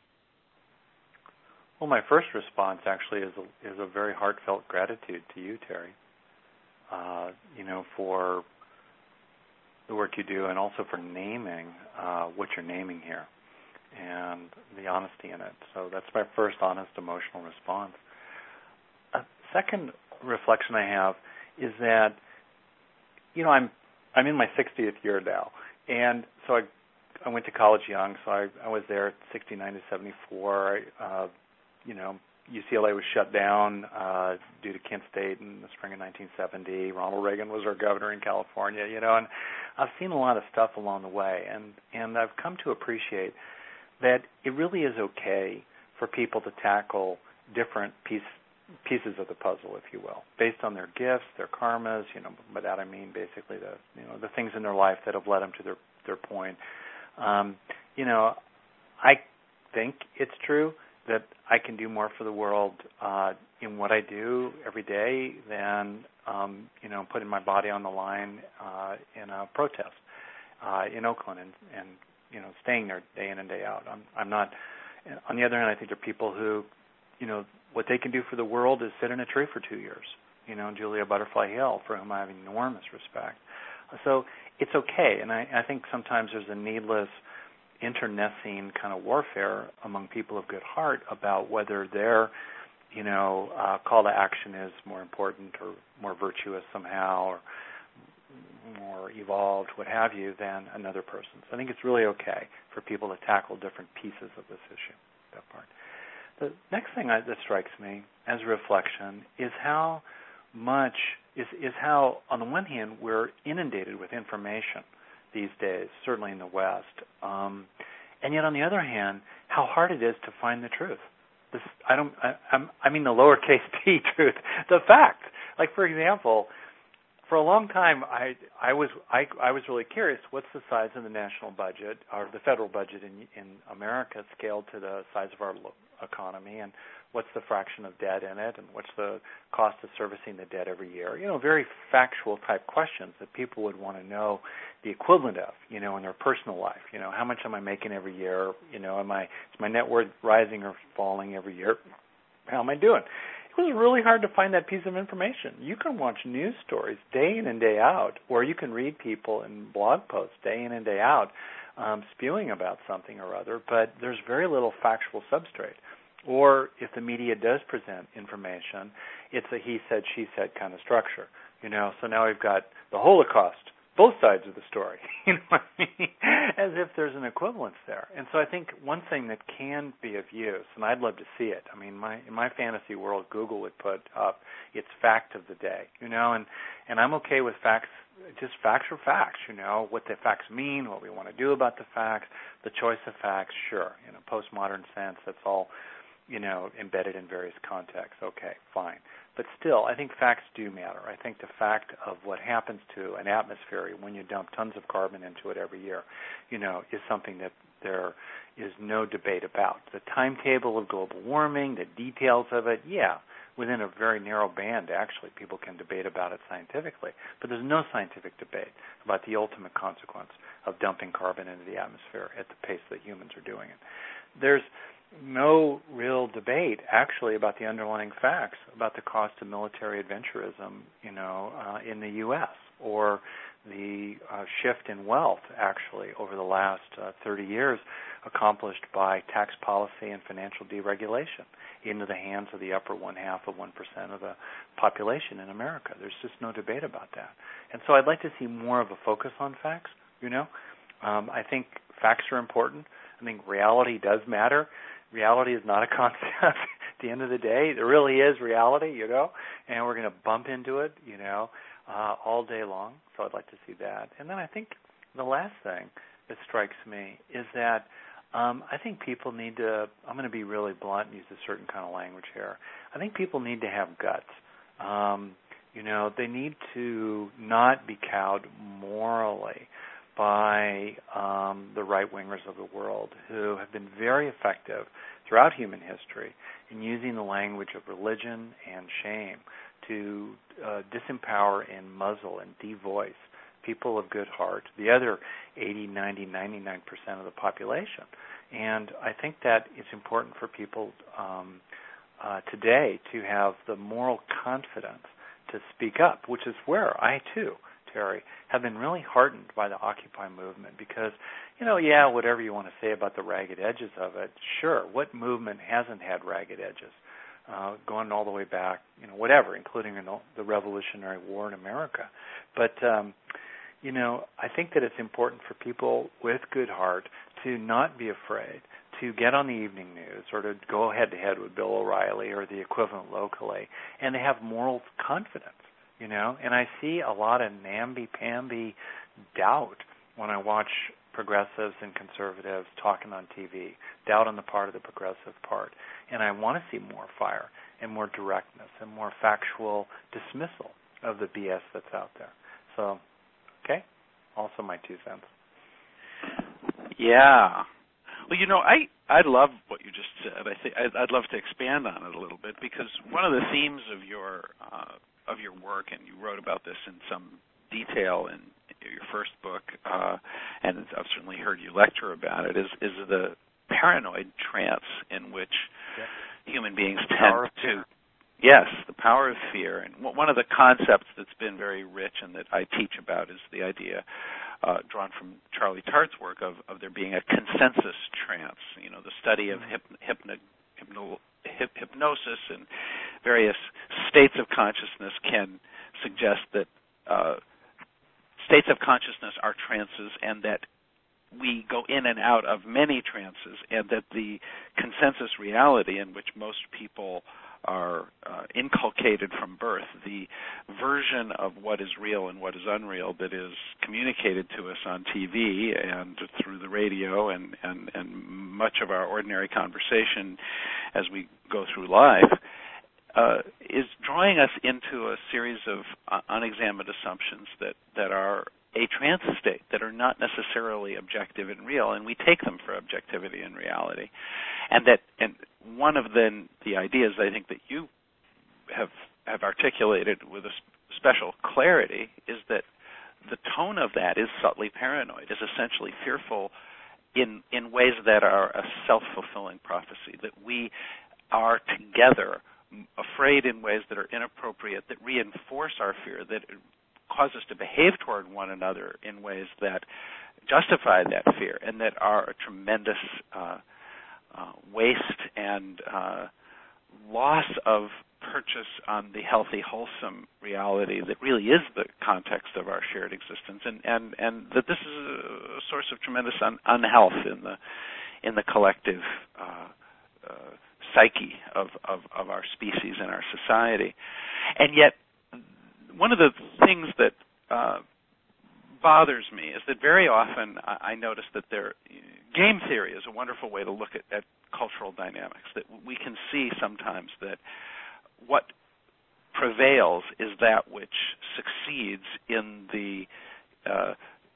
Well, my first response actually is a, is a very heartfelt gratitude to you, Terry, uh, you know, for the work you do, and also for naming uh, what you're naming here and the honesty in it. So that's my first honest emotional response. A second reflection I have is that, you know, I'm I'm in my sixtieth year now, and so I I went to college young, so I, I was there at sixty-nine to seventy-four. I, uh, you know, U C L A was shut down uh, due to Kent State in the spring of nineteen seventy. Ronald Reagan was our governor in California, you know, and I've seen a lot of stuff along the way, and, and I've come to appreciate that it really is okay for people to tackle different piece, pieces of the puzzle, if you will, based on their gifts, their karmas, you know, by that I mean basically the, you know, the things in their life that have led them to their, their point. Um, you know, I think it's true that I can do more for the world uh, in what I do every day than, um, you know, putting my body on the line uh, in a protest uh, in Oakland and, and, you know, staying there day in and day out. I'm, I'm not, on the other hand, I think there are people who, you know, what they can do for the world is sit in a tree for two years. You know, Julia Butterfly Hill, for whom I have enormous respect. So it's okay, and I, I think sometimes there's a needless internecine kind of warfare among people of good heart about whether their, you know, uh, call to action is more important or more virtuous somehow or more evolved, what have you, than another person's. I think it's really okay for people to tackle different pieces of this issue, that part. The next thing I, that strikes me as a reflection is how much, is, is how, on the one hand, we're inundated with information these days, certainly in the West. Um, and yet, on the other hand, how hard it is to find the truth. This, I don't. I, I'm, I mean the lowercase p truth, the fact. Like, for example, for a long time, I I was I, I was really curious. What's the size of the national budget or the federal budget in in America scaled to the size of our lo- economy, and what's the fraction of debt in it, and what's the cost of servicing the debt every year? You know, very factual type questions that people would want to know the equivalent of, you know, in their personal life. You know, how much am I making every year? You know, am I is my net worth rising or falling every year? How am I doing? It was really hard to find that piece of information. You can watch news stories day in and day out, or you can read people in blog posts day in and day out um, spewing about something or other, but there's very little factual substrate. Or if the media does present information, it's a he said, she said kind of structure. You know, so now we've got the Holocaust, both sides of the story, you know what I mean? As if there's an equivalence there. And so I think one thing that can be of use, and I'd love to see it, I mean, my in my fantasy world, Google would put up its fact of the day, you know, and, and I'm okay with facts, just facts are facts, you know, what the facts mean, what we want to do about the facts, the choice of facts, sure, in a postmodern sense, that's all, you know, embedded in various contexts. Okay, fine. But still, I think facts do matter. I think the fact of what happens to an atmosphere when you dump tons of carbon into it every year, you know, is something that there is no debate about. The timetable of global warming, the details of it, yeah, within a very narrow band, actually, people can debate about it scientifically. But there's no scientific debate about the ultimate consequence of dumping carbon into the atmosphere at the pace that humans are doing it. There's no real debate, actually, about the underlying facts about the cost of military adventurism, you know, uh, in the U S or the uh, shift in wealth, actually, over the last uh, thirty years, accomplished by tax policy and financial deregulation into the hands of the upper one half of one percent of the population in America. There's just no debate about that. And so I'd like to see more of a focus on facts, you know. Um, I think facts are important. I think reality does matter. Reality is not a concept. At the end of the day, there really is reality, you know, and we're going to bump into it, you know, uh, all day long. So I'd like to see that. And then I think the last thing that strikes me is that um, I think people need to, I'm going to be really blunt and use a certain kind of language here. I think people need to have guts. Um, you know, they need to not be cowed morally by um, the right-wingers of the world who have been very effective throughout human history in using the language of religion and shame to uh, disempower and muzzle and devoice people of good heart, the other eighty, ninety, ninety-nine percent of the population. And I think that it's important for people um, uh, today to have the moral confidence to speak up, which is where I, too, Terry, have been really heartened by the Occupy movement because, you know, yeah, whatever you want to say about the ragged edges of it, sure, what movement hasn't had ragged edges? Uh, going all the way back, you know, whatever, including in the Revolutionary War in America. But, um, you know, I think that it's important for people with good heart to not be afraid to get on the evening news or to go head-to-head with Bill O'Reilly or the equivalent locally and to have moral confidence, you know. And I see a lot of namby-pamby doubt when I watch progressives and conservatives talking on T V, doubt on the part of the progressive part. And I want to see more fire and more directness and more factual dismissal of the B S that's out there. So, okay, also my two cents. Yeah. Well, you know, I, I love what you just said. I think I'd, I'd love to expand on it a little bit because one of the themes of your uh, of your work, and you wrote about this in some detail in your first book, uh, and I've certainly heard you lecture about it, is is the paranoid trance in which yeah. human beings tend to. Yes, the power of fear. And one of the concepts that's been very rich and that I teach about is the idea uh, drawn from Charlie Tart's work of, of there being a consensus trance, you know, the study of hyp, hypno, hypno, hyp, hypnosis and various states of consciousness can suggest that uh, states of consciousness are trances and that we go in and out of many trances and that the consensus reality in which most people are uh, inculcated from birth, the version of what is real and what is unreal that is communicated to us on T V and through the radio and, and, and much of our ordinary conversation as we go through life, uh, is drawing us into a series of uh, unexamined assumptions that, that are a trance state, that are not necessarily objective and real, and we take them for objectivity and reality. And that, and one of the, the ideas I think that you have have articulated with a special clarity is that the tone of that is subtly paranoid, is essentially fearful in in ways that are a self-fulfilling prophecy, that we are together afraid in ways that are inappropriate, that reinforce our fear, that cause us to behave toward one another in ways that justify that fear and that are a tremendous uh, uh, waste and uh, loss of purchase on the healthy, wholesome reality that really is the context of our shared existence, and, and, and that this is a source of tremendous un- unhealth in the in the collective uh, uh, psyche of, of, of our species and our society. And yet, one of the things that uh, bothers me is that very often I, I notice that there, game theory is a wonderful way to look at, at cultural dynamics, that we can see sometimes that what prevails is that which succeeds in the uh,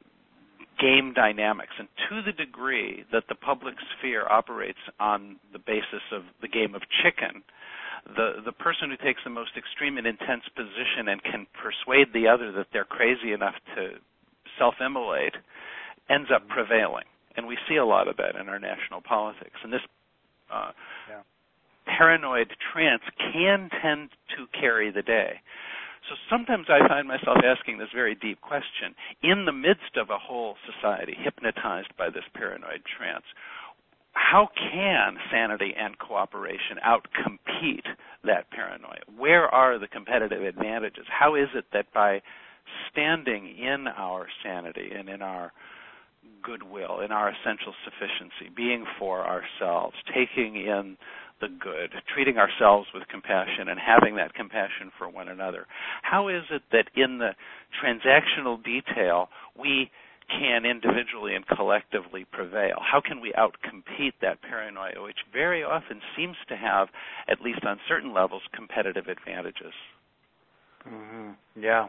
game dynamics. And to the degree that the public sphere operates on the basis of the game of chicken, the the person who takes the most extreme and intense position and can persuade the other that they're crazy enough to self-immolate ends up prevailing. And we see a lot of that in our national politics. And this uh, yeah. paranoid trance can tend to carry the day. So sometimes I find myself asking this very deep question. In the midst of a whole society hypnotized by this paranoid trance, how can sanity and cooperation outcompete that paranoia? Where are the competitive advantages? How is it that by standing in our sanity and in our goodwill, in our essential sufficiency, being for ourselves, taking in the good, treating ourselves with compassion and having that compassion for one another. How is it that in the transactional detail we can individually and collectively prevail? How can we outcompete that paranoia, which very often seems to have, at least on certain levels, competitive advantages? Mm-hmm. Yeah.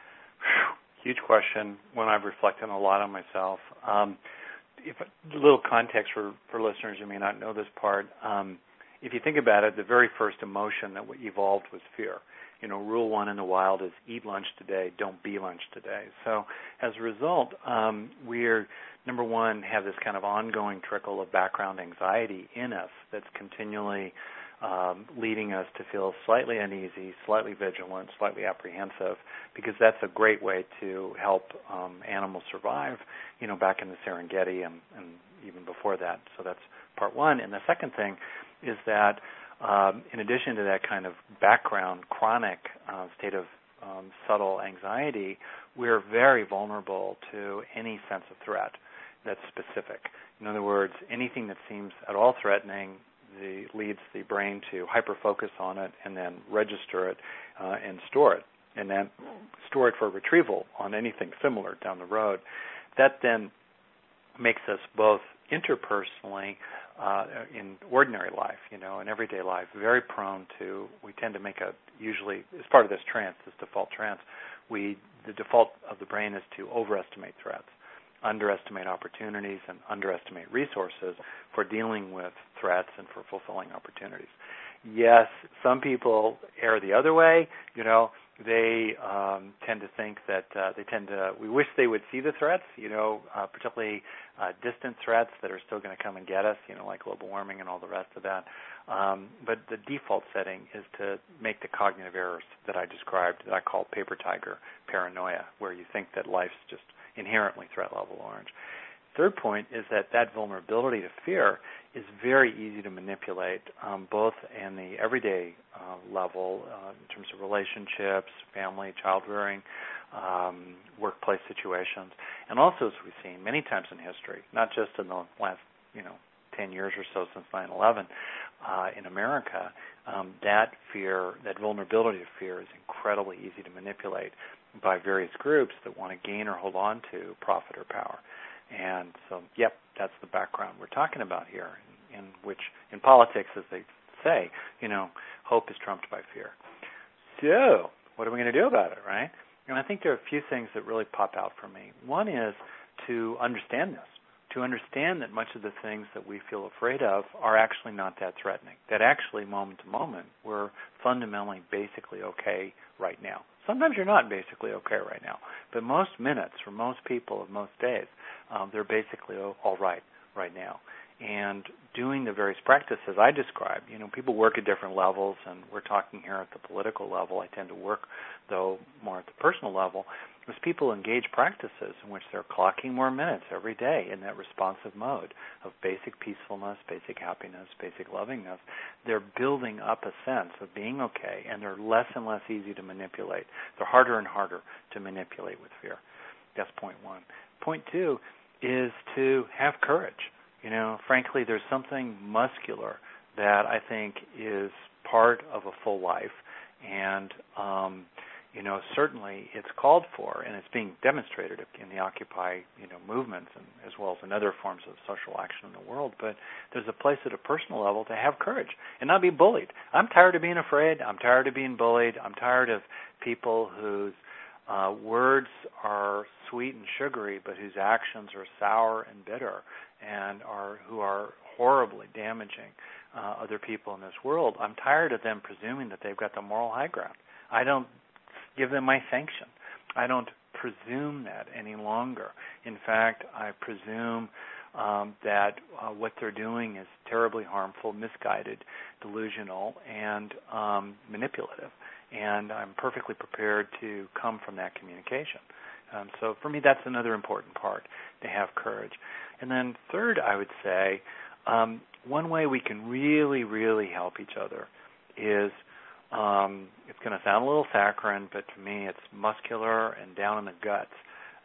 Whew. Huge question, one I've reflected a lot on myself. Um, if a little context for, for listeners who may not know this part, um, if you think about it, the very first emotion that evolved was fear. You know, rule one in the wild is eat lunch today, don't be lunch today. So as a result, um, we're, number one, have this kind of ongoing trickle of background anxiety in us that's continually um, leading us to feel slightly uneasy, slightly vigilant, slightly apprehensive, because that's a great way to help um, animals survive, you know, back in the Serengeti and, and even before that. So that's part one. And the second thing is that Um, in addition to that kind of background chronic uh, state of um, subtle anxiety, we're very vulnerable to any sense of threat that's specific. In other words, anything that seems at all threatening the, leads the brain to hyper-focus on it and then register it uh, and store it, and then store it for retrieval on anything similar down the road. That then makes us both interpersonally Uh, in ordinary life, you know, in everyday life, very prone to, we tend to make a, usually, as part of this trance, this default trance, we, the default of the brain is to overestimate threats, underestimate opportunities, and underestimate resources for dealing with threats and for fulfilling opportunities. Yes, some people err the other way, you know, they um, tend to think that uh, they tend to, we wish they would see the threats, you know, uh, particularly uh, distant threats that are still going to come and get us, you know, like global warming and all the rest of that. Um, but the default setting is to make the cognitive errors that I described, that I call paper tiger paranoia, where you think that life's just inherently threat level orange. Third point is that that vulnerability to fear is very easy to manipulate, um, both in the everyday uh, level, uh, in terms of relationships, family, child rearing, um, workplace situations, and also, as we've seen many times in history, not just in the last, you know, ten years or so since nine eleven, uh, in America, um, that fear, that vulnerability to fear is incredibly easy to manipulate by various groups that want to gain or hold on to profit or power. And so, yep, that's the background we're talking about here, in, in which, in politics, as they say, you know, hope is trumped by fear. So, what are we going to do about it, right? And I think there are a few things that really pop out for me. One is to understand this, to understand that much of the things that we feel afraid of are actually not that threatening, that actually, moment to moment, we're fundamentally basically okay right now. Sometimes you're not basically okay right now, but most minutes for most people of most days, um, they're basically all right right now. And doing the various practices I described, you know, people work at different levels, and we're talking here at the political level. I tend to work, though, more at the personal level, as people engage practices in which they're clocking more minutes every day in that responsive mode of basic peacefulness, basic happiness, basic lovingness. They're building up a sense of being okay, and they're less and less easy to manipulate. They're harder and harder to manipulate with fear. That's point one. Point two is to have courage. You know, frankly, there's something muscular that I think is part of a full life, and um, you know, certainly it's called for, and it's being demonstrated in the Occupy, you know, movements, and as well as in other forms of social action in the world. But there's a place at a personal level to have courage and not be bullied. I'm tired of being afraid. I'm tired of being bullied. I'm tired of people whose uh, words are sweet and sugary, but whose actions are sour and bitter, and are who are horribly damaging uh, other people in this world. I'm tired of them presuming that they've got the moral high ground. I don't give them my sanction. I don't presume that any longer. In fact, I presume um, that uh, what they're doing is terribly harmful, misguided, delusional, and um, manipulative. And I'm perfectly prepared to come from that communication. Um, so for me, that's another important part, to have courage. And then third, I would say, um, one way we can really, really help each other is, um, it's going to sound a little saccharine, but to me it's muscular and down in the guts,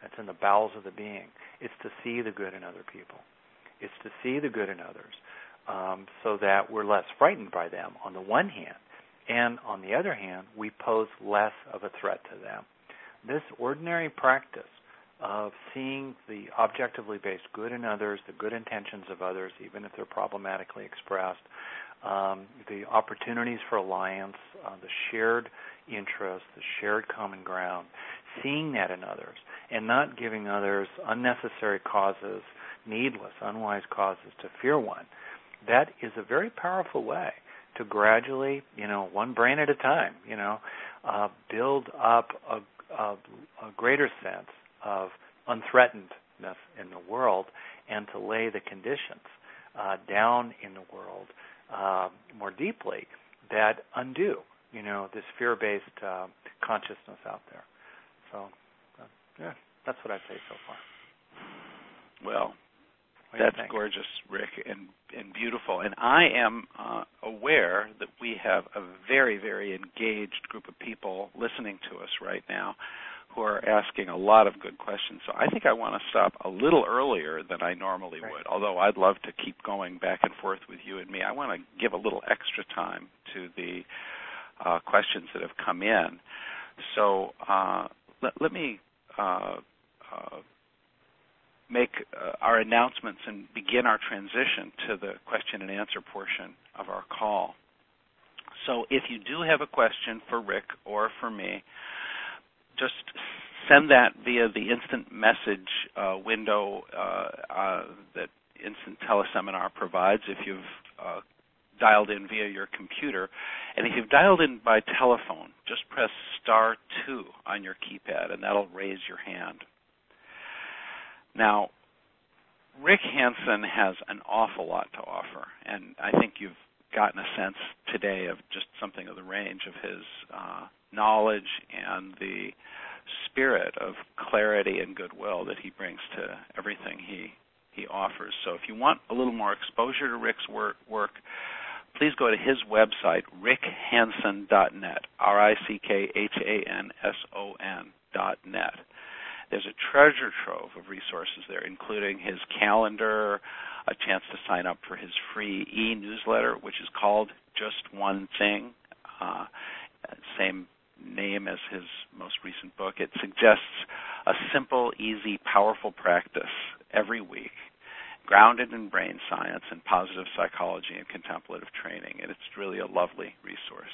That's in the bowels of the being. It's to see the good in other people. It's to see the good in others um, so that we're less frightened by them on the one hand, and on the other hand, we pose less of a threat to them. This ordinary practice of seeing the objectively based good in others, the good intentions of others, even if they're problematically expressed, um, the opportunities for alliance, uh, the shared interests, the shared common ground, seeing that in others, and not giving others unnecessary causes, needless, unwise causes to fear one. That is a very powerful way to gradually, you know, one brain at a time, you know, uh, build up a, a, a greater sense of unthreatenedness in the world, and to lay the conditions uh, down in the world uh, more deeply that undo, you know, this fear-based uh, consciousness out there. So, uh, yeah, that's what I'd say so far. Well, that's gorgeous, Rick, and, and beautiful. And I am uh, aware that we have a very, very engaged group of people listening to us right now who are asking a lot of good questions. So I think I want to stop a little earlier than I normally right. would, although I'd love to keep going back and forth with you and me. I want to give a little extra time to the uh, questions that have come in. So uh, let, let me uh, uh, make uh, our announcements and begin our transition to the question and answer portion of our call. So if you do have a question for Rick or for me, just send that via the instant message uh, window uh, uh, that Instant Teleseminar provides if you've uh, dialed in via your computer. And if you've dialed in by telephone, just press star two on your keypad, and that'll raise your hand. Now, Rick Hanson has an awful lot to offer, and I think you've gotten a sense today of just something of the range of his uh, knowledge and the spirit of clarity and goodwill that he brings to everything he he offers. So if you want a little more exposure to Rick's work, work please go to his website, rick hanson dot net, R I C K H A N S O N dot net. There's a treasure trove of resources there, including his calendar, a chance to sign up for his free e-newsletter, which is called Just One Thing, uh, same name as his most recent book. It suggests a simple, easy, powerful practice every week, grounded in brain science and positive psychology and contemplative training, and it's really a lovely resource.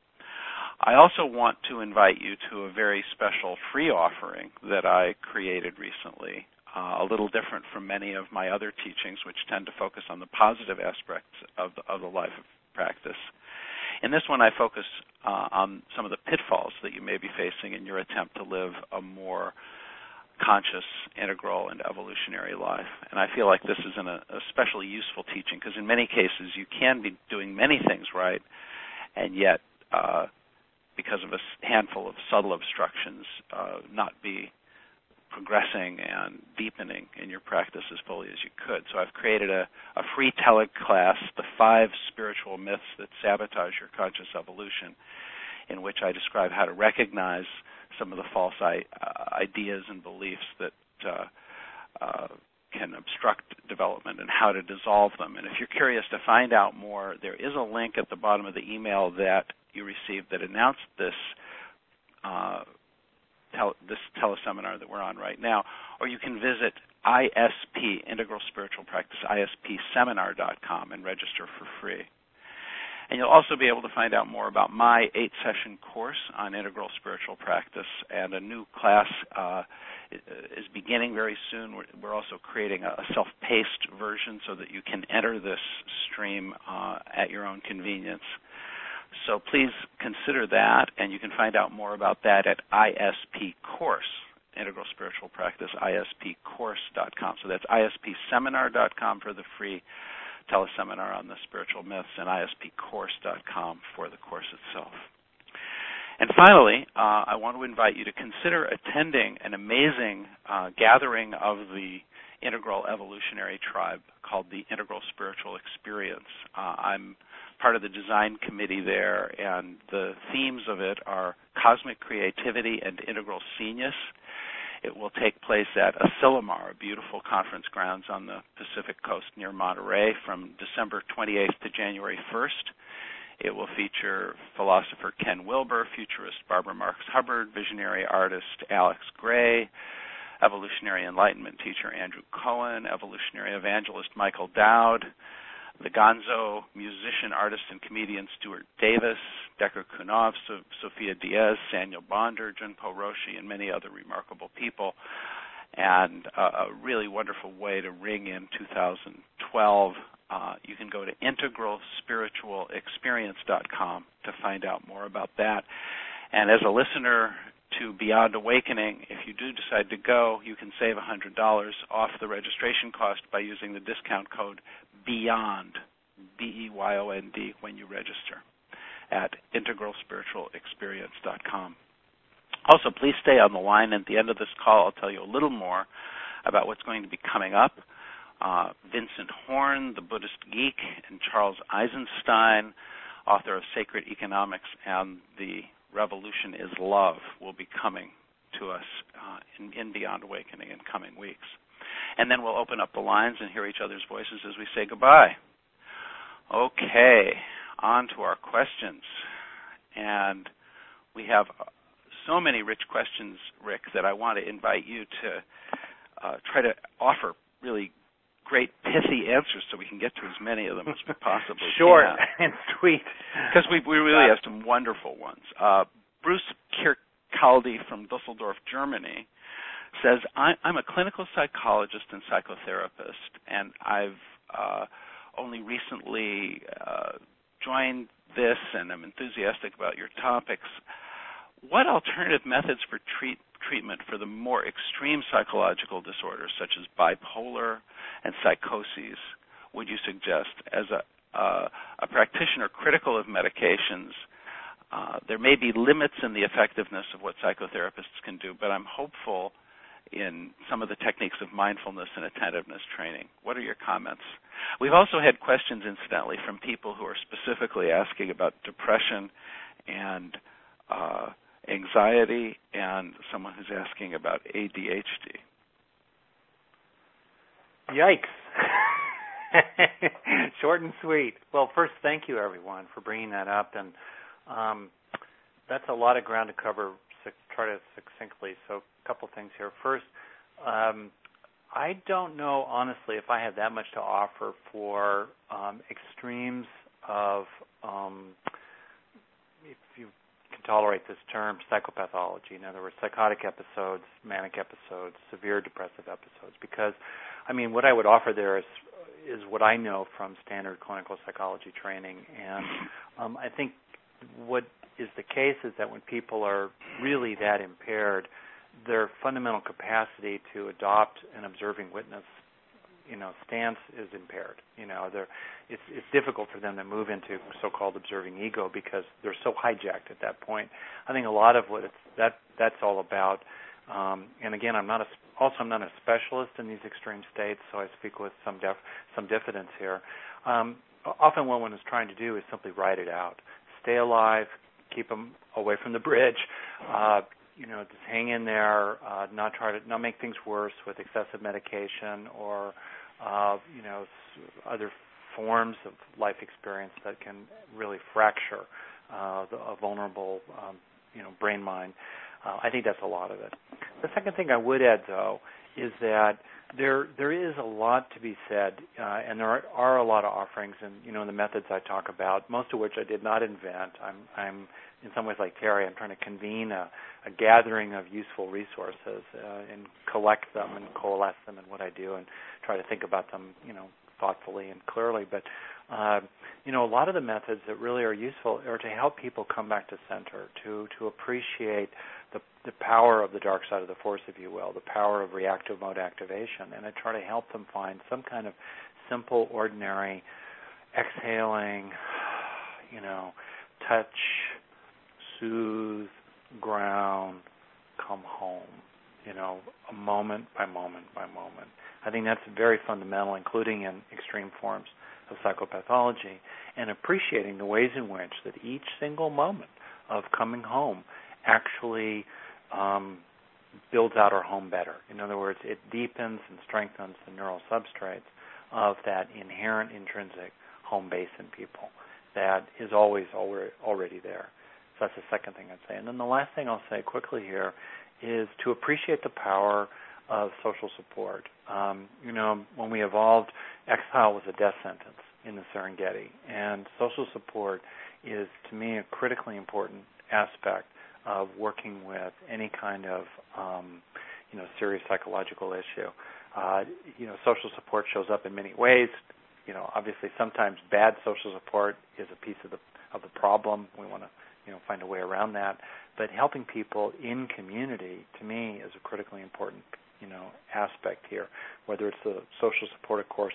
I also want to invite you to a very special free offering that I created recently, uh, a little different from many of my other teachings, which tend to focus on the positive aspects of the, of the life of practice. In this one, I focus uh, on some of the pitfalls that you may be facing in your attempt to live a more conscious, integral, and evolutionary life. And I feel like this is an a, especially useful teaching because in many cases you can be doing many things right, and yet uh, because of a handful of subtle obstructions, uh, not be progressing and deepening in your practice as fully as you could. So I've created a, a free teleclass, The Five Spiritual Myths That Sabotage Your Conscious Evolution, in which I describe how to recognize some of the false I, uh, ideas and beliefs that uh, uh, can obstruct development and how to dissolve them. And if you're curious to find out more, there is a link at the bottom of the email that you received that announced this uh, tel- this teleseminar that we're on right now, or you can visit I S P, Integral Spiritual Practice, I S P seminar dot com, and register for free. And you'll also be able to find out more about my eight-session course on integral spiritual practice, and a new class uh, is beginning very soon. We're, we're also creating a self-paced version so that you can enter this stream uh, at your own convenience. So please consider that, and you can find out more about that at I S P Course, Integral Spiritual Practice, I S P course dot com. So that's I S P seminar dot com for the free teleseminar on the spiritual myths, and I S P course dot com for the course itself. And finally, uh, I want to invite you to consider attending an amazing uh, gathering of the Integral Evolutionary Tribe called the Integral Spiritual Experience. Uh, I'm part of the design committee there, and the themes of it are cosmic creativity and integral genius. It will take place at Asilomar, a beautiful conference grounds on the Pacific coast near Monterey, from December twenty-eighth to January first. It will feature philosopher Ken Wilber, futurist Barbara Marx Hubbard, visionary artist Alex Gray, evolutionary enlightenment teacher Andrew Cohen, evolutionary evangelist Michael Dowd, the Gonzo musician, artist, and comedian Stuart Davis, Decker Kunov, so- Sophia Diaz, Samuel Bonder, Junpo Roshi, and many other remarkable people. And uh, a really wonderful way to ring in two thousand twelve. Uh, you can go to integral spiritual experience dot com to find out more about that. And as a listener to Beyond Awakening, if you do decide to go, you can save one hundred dollars off the registration cost by using the discount code BEYOND, B E Y O N D, when you register at integral spiritual experience dot com. Also, please stay on the line. At the end of this call, I'll tell you a little more about what's going to be coming up. Uh, Vincent Horn, the Buddhist geek, and Charles Eisenstein, author of Sacred Economics and The Revolution is Love, will be coming to us uh, in, in Beyond Awakening in coming weeks. And then we'll open up the lines and hear each other's voices as we say goodbye. Okay, on to our questions. And we have so many rich questions, Rick, that I want to invite you to uh, try to offer really great, pithy answers so we can get to as many of them as we possibly Short can. Short and sweet. Because we, we really have some wonderful ones. Uh, Bruce Kirkaldy from Dusseldorf, Germany, says, I, I'm a clinical psychologist and psychotherapist, and I've uh, only recently uh, joined this, and I'm enthusiastic about your topics. What alternative methods for treat, treatment for the more extreme psychological disorders, such as bipolar and psychoses, would you suggest? As a, uh, a practitioner critical of medications, uh, there may be limits in the effectiveness of what psychotherapists can do, but I'm hopeful in some of the techniques of mindfulness and attentiveness training. What are your comments? We've also had questions, incidentally, from people who are specifically asking about depression and uh, anxiety, and someone who's asking about A D H D. Yikes. Short and sweet. Well, first, thank you, everyone, for bringing that up. And um, that's a lot of ground to cover, try to succinctly. So a couple things here. First, um, I don't know, honestly, if I have that much to offer for um, extremes of, um, if you can tolerate this term, psychopathology. In other words, psychotic episodes, manic episodes, severe depressive episodes. Because, I mean, what I would offer there is is what I know from standard clinical psychology training. And um, I think what is the case is that when people are really that impaired, their fundamental capacity to adopt an observing witness, you know, stance is impaired. You know, they're, it's it's difficult for them to move into so-called observing ego because they're so hijacked at that point. I think a lot of what it's, that that's all about. Um, and again, I'm not a, also I'm not a specialist in these extreme states, so I speak with some def, some diffidence here. Um, often, what one is trying to do is simply ride it out, stay alive, keep them away from the bridge. Uh, you know, just hang in there, uh, not try to not make things worse with excessive medication or uh, you know other forms of life experience that can really fracture uh, the, a vulnerable um, you know brain mind. Uh, I think that's a lot of it. The second thing I would add, though, is that there there is a lot to be said, uh, and there are, are a lot of offerings, and you know, the methods I talk about, most of which I did not invent. I'm I'm in some ways like Terry. I'm trying to convene a, a gathering of useful resources uh, and collect them and coalesce them in what I do, and try to think about them, you know, thoughtfully and clearly. But uh, you know, a lot of the methods that really are useful are to help people come back to center, to to appreciate the the power of the dark side of the force, if you will, the power of reactive mode activation, and I try to help them find some kind of simple, ordinary, exhaling, you know, touch, soothe, ground, come home, you know, a moment by moment by moment. I think that's very fundamental, including in extreme forms of psychopathology, and appreciating the ways in which that each single moment of coming home actually um, builds out our home better. In other words, it deepens and strengthens the neural substrates of that inherent intrinsic home base in people that is always already there. So that's the second thing I'd say. And then the last thing I'll say quickly here is to appreciate the power of social support. Um, you know, when we evolved, exile was a death sentence in the Serengeti, and social support is, to me, a critically important aspect of working with any kind of, um, you know, serious psychological issue. Uh, you know, social support shows up in many ways. You know, obviously, sometimes bad social support is a piece of the of the problem. We want to, you know, find a way around that. But helping people in community, to me, is a critically important, you know, aspect here. Whether it's the social support, of course,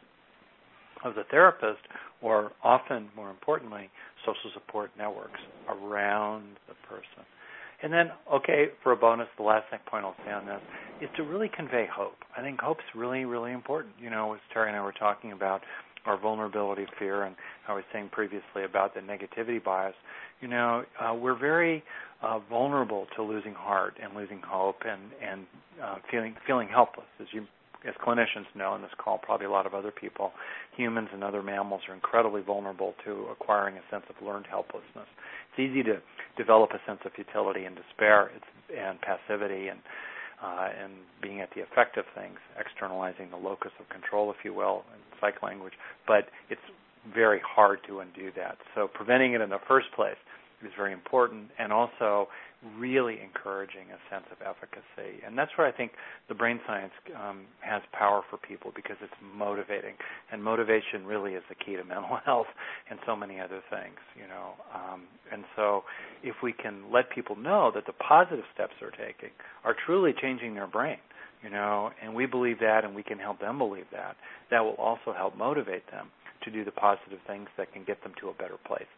of the therapist, or often, more importantly, social support networks around the person. And then, okay, for a bonus, the last point I'll say on this is to really convey hope. I think hope's really, really important. You know, as Terry and I were talking about our vulnerability, fear, and I was saying previously about the negativity bias, you know, uh, we're very uh, vulnerable to losing heart and losing hope and, and uh, feeling feeling helpless. As you as clinicians know in this call, probably a lot of other people, humans and other mammals are incredibly vulnerable to acquiring a sense of learned helplessness. It's easy to develop a sense of futility and despair it's, and passivity and uh, and being at the effect of things, externalizing the locus of control, if you will, in psych language. But it's very hard to undo that. So preventing it in the first place is very important, and also really encouraging a sense of efficacy. And that's where I think the brain science um, has power for people, because it's motivating. And motivation really is the key to mental health and so many other things, you know. Um, and so if we can let people know that the positive steps they're taking are truly changing their brain, you know, and we believe that and we can help them believe that, that will also help motivate them to do the positive things that can get them to a better place.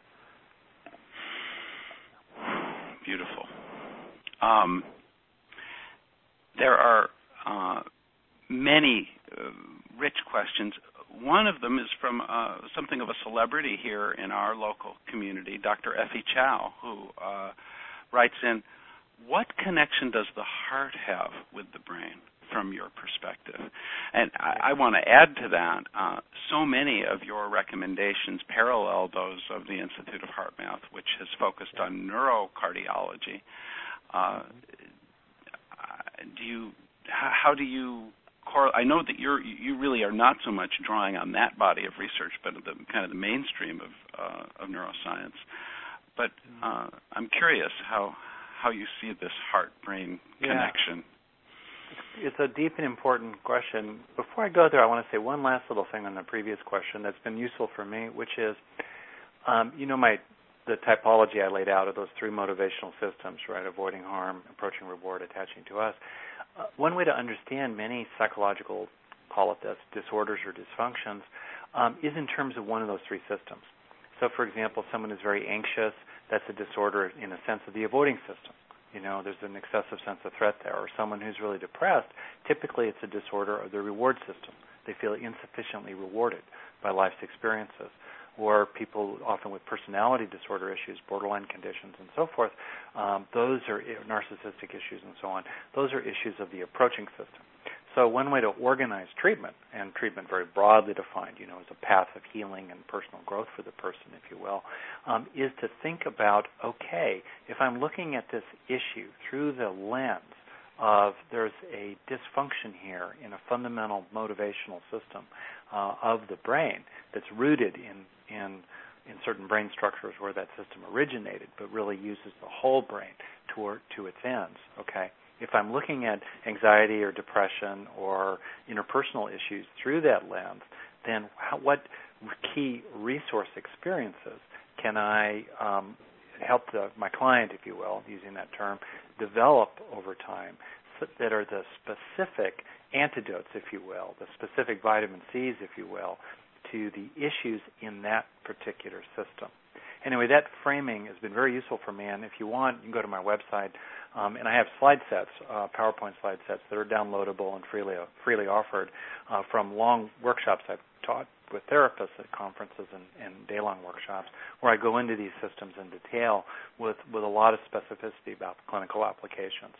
Beautiful. Um, there are uh, many uh, rich questions. One of them is from uh, something of a celebrity here in our local community, Doctor Effie Chow, who uh, writes in, what connection does the heart have with the brain from your perspective? And I, I want to add to that, uh, so many of your recommendations parallel those of the Institute of HeartMath, which has focused on neurocardiology. Uh, do you, how do you, cor- I know that you're, you really are not so much drawing on that body of research, but the kind of the mainstream of, uh, of neuroscience. But uh, I'm curious how, how you see this heart-brain connection. Yeah. It's a deep and important question. Before I go there, I want to say one last little thing on the previous question that's been useful for me, which is, um, you know, my the typology I laid out of those three motivational systems, right, avoiding harm, approaching reward, attaching to us. Uh, one way to understand many psychological, call it this, disorders or dysfunctions, um, is in terms of one of those three systems. So, for example, someone who's very anxious, that's a disorder in a sense of the avoiding system. You know, there's an excessive sense of threat there. Or someone who's really depressed, typically it's a disorder of the reward system. They feel insufficiently rewarded by life's experiences. Or people often with personality disorder issues, borderline conditions, and so forth, um, those are narcissistic issues and so on. Those are issues of the approaching system. So one way to organize treatment, and treatment very broadly defined, you know, as a path of healing and personal growth for the person, if you will, um, is to think about, okay, if I'm looking at this issue through the lens of there's a dysfunction here in a fundamental motivational system uh, of the brain that's rooted in, in in certain brain structures where that system originated, but really uses the whole brain toward to its ends, okay? If I'm looking at anxiety or depression or interpersonal issues through that lens, then how, what key resource experiences can I um, help the, my client, if you will, using that term, develop over time so that are the specific antidotes, if you will, the specific vitamin C's, if you will, to the issues in that particular system. Anyway, that framing has been very useful for me, and if you want, you can go to my website, um, and I have slide sets, uh, PowerPoint slide sets that are downloadable and freely freely offered uh, from long workshops I've taught with therapists at conferences and, and day-long workshops, where I go into these systems in detail with, with a lot of specificity about the clinical applications.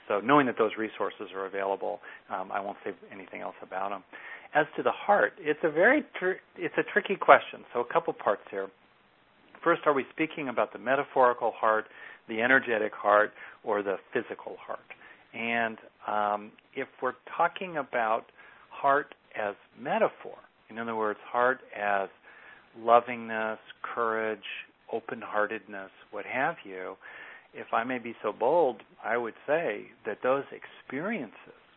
so knowing that those resources are available, um, I won't say anything else about them. As to the heart, it's a very tr- it's a tricky question. So a couple parts here. First, are we speaking about the metaphorical heart, the energetic heart, or the physical heart? And um, if we're talking about heart as metaphor, in other words, heart as lovingness, courage, open-heartedness, what have you, if I may be so bold, I would say that those experiences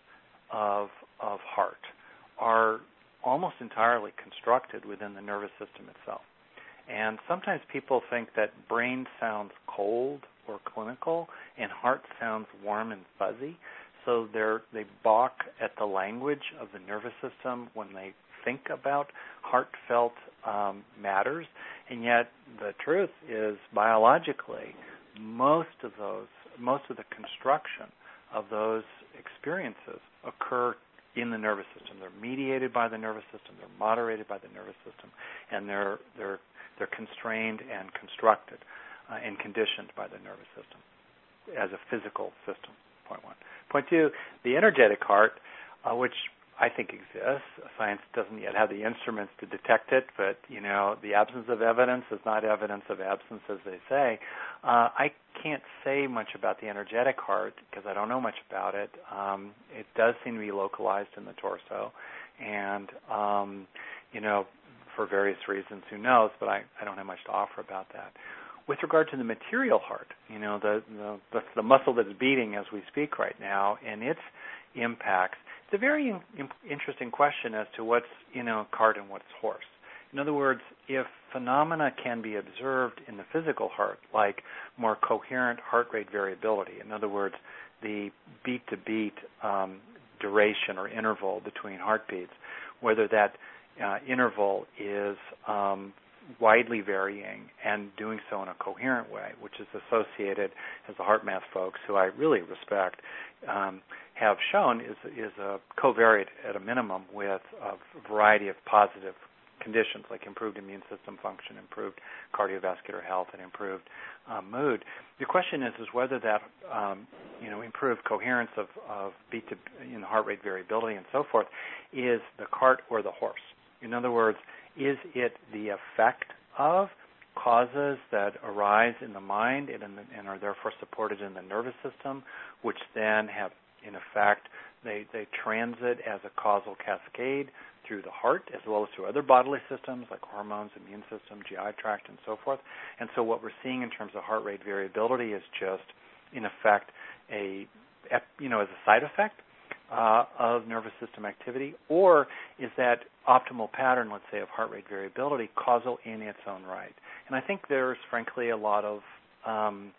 of of heart are almost entirely constructed within the nervous system itself. And sometimes people think that brain sounds cold or clinical and heart sounds warm and fuzzy, so they're, they balk at the language of the nervous system when they think about heartfelt um, matters. And yet the truth is, biologically, most of those, most of the construction of those experiences occur in the nervous system. They're mediated by the nervous system, they're moderated by the nervous system, and they're they're they're constrained and constructed uh, and conditioned by the nervous system as a physical system. Point one. Point two, the energetic heart, uh, which I think exists. Science doesn't yet have the instruments to detect it, but, you know, the absence of evidence is not evidence of absence, as they say. Uh, I can't say much about the energetic heart because I don't know much about it. Um, it does seem to be localized in the torso, and, um, you know, for various reasons, who knows, but I, I don't have much to offer about that. With regard to the material heart, you know, the, the, the, the muscle that's beating as we speak right now and its impacts, it's a very in, in, interesting question as to what's, you know, cart and what's horse. In other words, if phenomena can be observed in the physical heart, like more coherent heart rate variability, in other words, the beat-to-beat um, duration or interval between heartbeats, whether that uh, interval is um, widely varying and doing so in a coherent way, which is associated, as the heart math folks, who I really respect, um, have shown is is a covariate at a minimum with a variety of positive conditions like improved immune system function, improved cardiovascular health, and improved uh, mood. The question is is whether that um, you know improved coherence of, of beat to you know, heart rate variability and so forth is the cart or the horse. In other words, is it the effect of causes that arise in the mind and, in the, and are therefore supported in the nervous system, which then have, in effect, they, they transit as a causal cascade through the heart as well as through other bodily systems like hormones, immune system, G I tract, and so forth. And so what we're seeing in terms of heart rate variability is just, in effect, a you know as a side effect Uh, of nervous system activity, or is that optimal pattern, let's say, of heart rate variability causal in its own right? And I think there's, frankly, a lot of, um,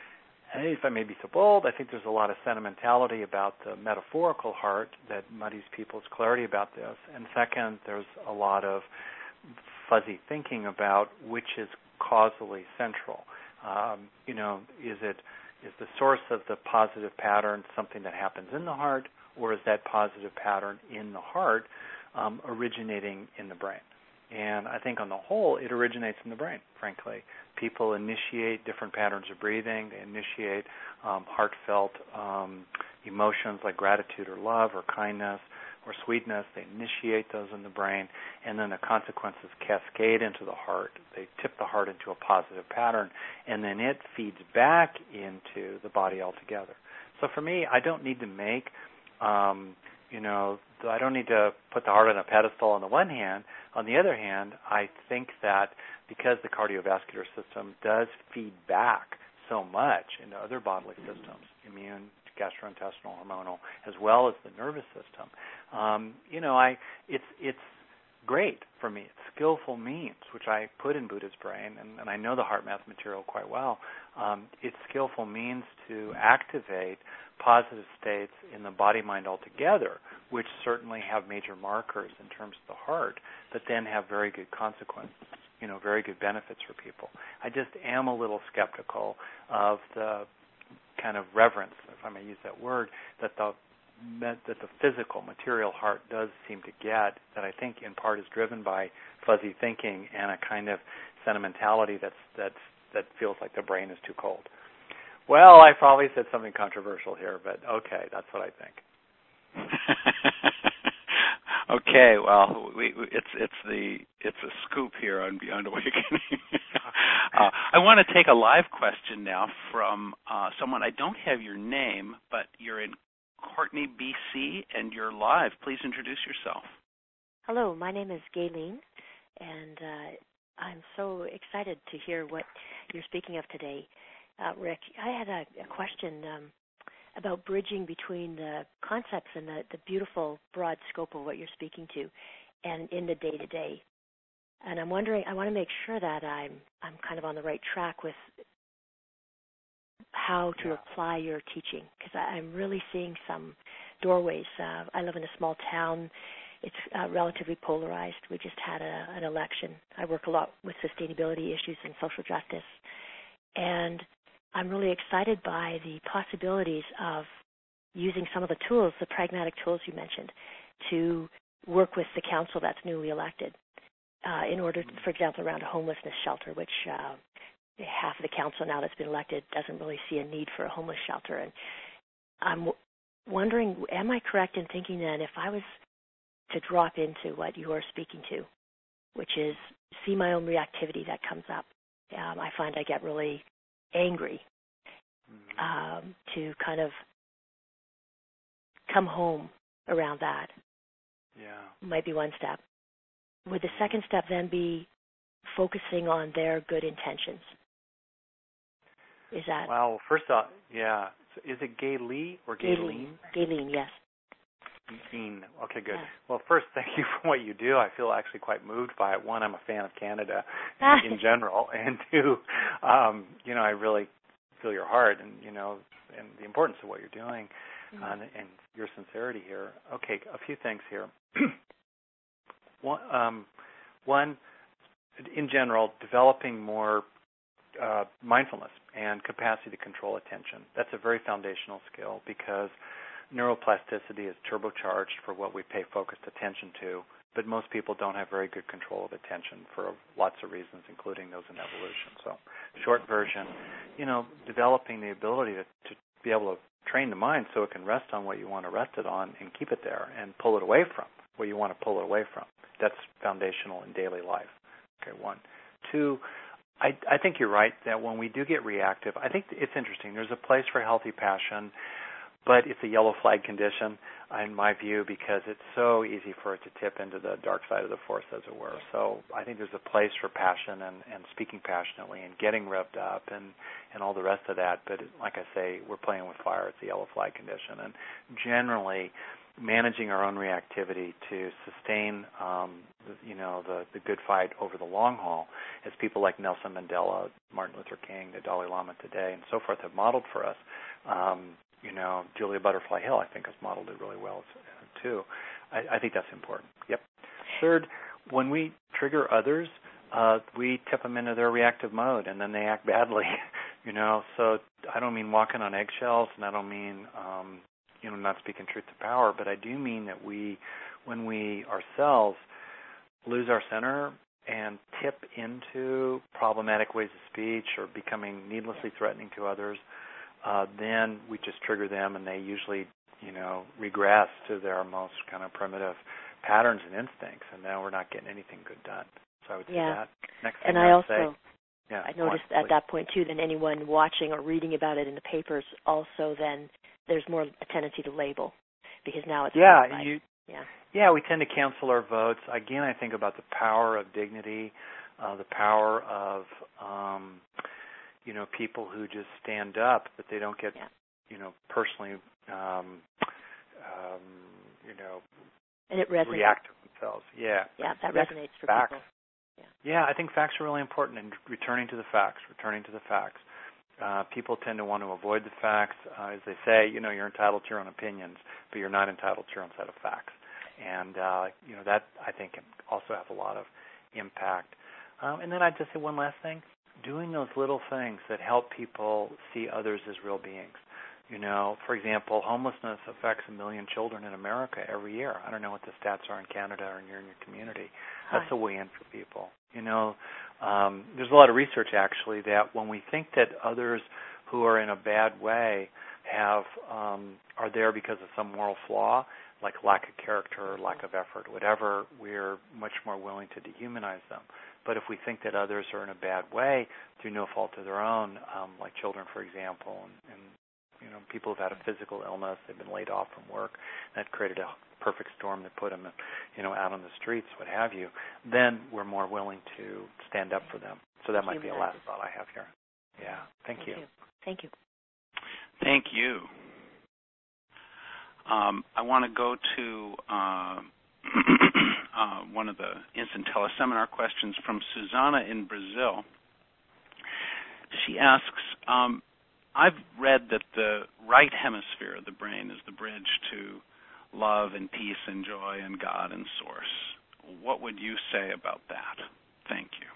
if I may be so bold, I think there's a lot of sentimentality about the metaphorical heart that muddies people's clarity about this. And second, there's a lot of fuzzy thinking about which is causally central. Um, you know, is it is the source of the positive pattern something that happens in the heart, or is that positive pattern in the heart um, originating in the brain? And I think on the whole, it originates in the brain, frankly. People initiate different patterns of breathing. They initiate um, heartfelt um, emotions like gratitude or love or kindness or sweetness. They initiate those in the brain, and then the consequences cascade into the heart. They tip the heart into a positive pattern, and then it feeds back into the body altogether. So for me, I don't need to make Um, you know, I don't need to put the heart on a pedestal on the one hand. On the other hand, I think that because the cardiovascular system does feed back so much into other bodily systems, immune, gastrointestinal, hormonal, as well as the nervous system, um, you know, I it's it's great for me. It's skillful means, which I put in Buddha's brain, and, and I know the heart math material quite well. Um, it's skillful means to activate positive states in the body-mind altogether, which certainly have major markers in terms of the heart, but then have very good consequences, you know, very good benefits for people. I just am a little skeptical of the kind of reverence, if I may use that word, that the that the physical, material heart does seem to get, that I think in part is driven by fuzzy thinking and a kind of sentimentality that's that's that feels like the brain is too cold. Well, I probably said something controversial here, but okay, that's what I think. Okay, well, we, we, it's it's the it's a scoop here on Beyond Awakening. uh, I want to take a live question now from uh, someone. I don't have your name, but you're in Courtney, B C, and you're live. Please introduce yourself. Hello, my name is Gayleen, and uh, I'm so excited to hear what you're speaking of today. Uh, Rick, I had a, a question um, about bridging between the concepts and the, the beautiful broad scope of what you're speaking to and in the day-to-day. And I'm wondering, I want to make sure that I'm I'm kind of on the right track with how to yeah. apply your teaching, because I'm really seeing some doorways. Uh, I live in a small town. It's uh, relatively polarized. We just had a, an election. I work a lot with sustainability issues and social justice. And I'm really excited by the possibilities of using some of the tools, the pragmatic tools you mentioned, to work with the council that's newly elected uh, in order, to, for example, around a homelessness shelter, which uh, half of the council now that's been elected doesn't really see a need for a homeless shelter. And I'm w- wondering, am I correct in thinking then if I was to drop into what you are speaking to, which is see my own reactivity that comes up, um, I find I get really angry, um, to kind of come home around that. Yeah. Might be one step. Would the second step then be focusing on their good intentions? Is that? Well, first off, yeah. So is it Gaylee or Gayleen? Gayleen, yes. Gayleen. Okay, good. Yeah. Well, first, thank you for what you do. I feel actually quite moved by it. One, I'm a fan of Canada in general, and two, um, you know, I really feel your heart and, you know, and the importance of what you're doing, mm-hmm. uh, and, and your sincerity here. Okay, a few things here. one, um, one, in general, developing more uh, mindfulness and capacity to control attention. That's a very foundational skill because neuroplasticity is turbocharged for what we pay focused attention to, but most people don't have very good control of attention for lots of reasons, including those in evolution. So, short version, you know, developing the ability to, to be able to train the mind so it can rest on what you want to rest it on and keep it there and pull it away from what you want to pull it away from. That's foundational in daily life. Okay, one. Two, I, I think you're right that when we do get reactive, I think it's interesting. There's a place for healthy passion, but it's a yellow flag condition, in my view, because it's so easy for it to tip into the dark side of the force, as it were. So I think there's a place for passion and, and speaking passionately and getting revved up and, and all the rest of that. But like I say, we're playing with fire. It's a yellow flag condition. And generally, managing our own reactivity to sustain, um, you know, the, the good fight over the long haul, as people like Nelson Mandela, Martin Luther King, the Dalai Lama today, and so forth have modeled for us. Um, You know, Julia Butterfly Hill, I think, has modeled it really well, too. I, I think that's important. Yep. Third, when we trigger others, uh, we tip them into their reactive mode, and then they act badly, you know. So I don't mean walking on eggshells, and I don't mean, um, you know, not speaking truth to power, but I do mean that we, when we ourselves lose our center and tip into problematic ways of speech or becoming needlessly threatening to others, Uh, then we just trigger them, and they usually, you know, regress to their most kind of primitive patterns and instincts, and now we're not getting anything good done. So I would say yeah. that. Next and thing I I'd also, say, yeah, I noticed on, at that point too, then anyone watching or reading about it in the papers, also then there's more a tendency to label, because now it's yeah, like, you, yeah, yeah, we tend to cancel our votes. Again, I think about the power of dignity, uh, the power of um, you know, people who just stand up, but they don't get, yeah. you know, personally, um, um, you know, and it resonates. react to themselves. Yeah. Yeah, that Next, resonates for facts. people. Yeah. yeah, I think facts are really important, and returning to the facts, returning to the facts. Uh, people tend to want to avoid the facts. Uh, as they say, you know, you're entitled to your own opinions, but you're not entitled to your own set of facts. And, uh, you know, that, I think, can also have a lot of impact. Um, and then I'd just say one last thing. Doing those little things that help people see others as real beings. You know, for example, homelessness affects a million children in America every year. I don't know what the stats are in Canada or in your, in your community. That's Hi. a way in for people. You know, um, there's a lot of research, actually, that when we think that others who are in a bad way have um, are there because of some moral flaw, like lack of character, lack of effort, whatever. We're much more willing to dehumanize them. But if we think that others are in a bad way through no fault of their own, um, like children, for example, and, and you know, people who've had a physical illness, they've been laid off from work, that created a perfect storm that put them, you know, out on the streets, what have you, then we're more willing to stand up for them. So that might be a last thought I have here. Yeah, thank, thank you. you. Thank you. Thank you. Um, I want to go to uh, uh, one of the instant teleseminar questions from Susanna in Brazil. She asks, um, I've read that the right hemisphere of the brain is the bridge to love and peace and joy and God and Source. What would you say about that? Thank you.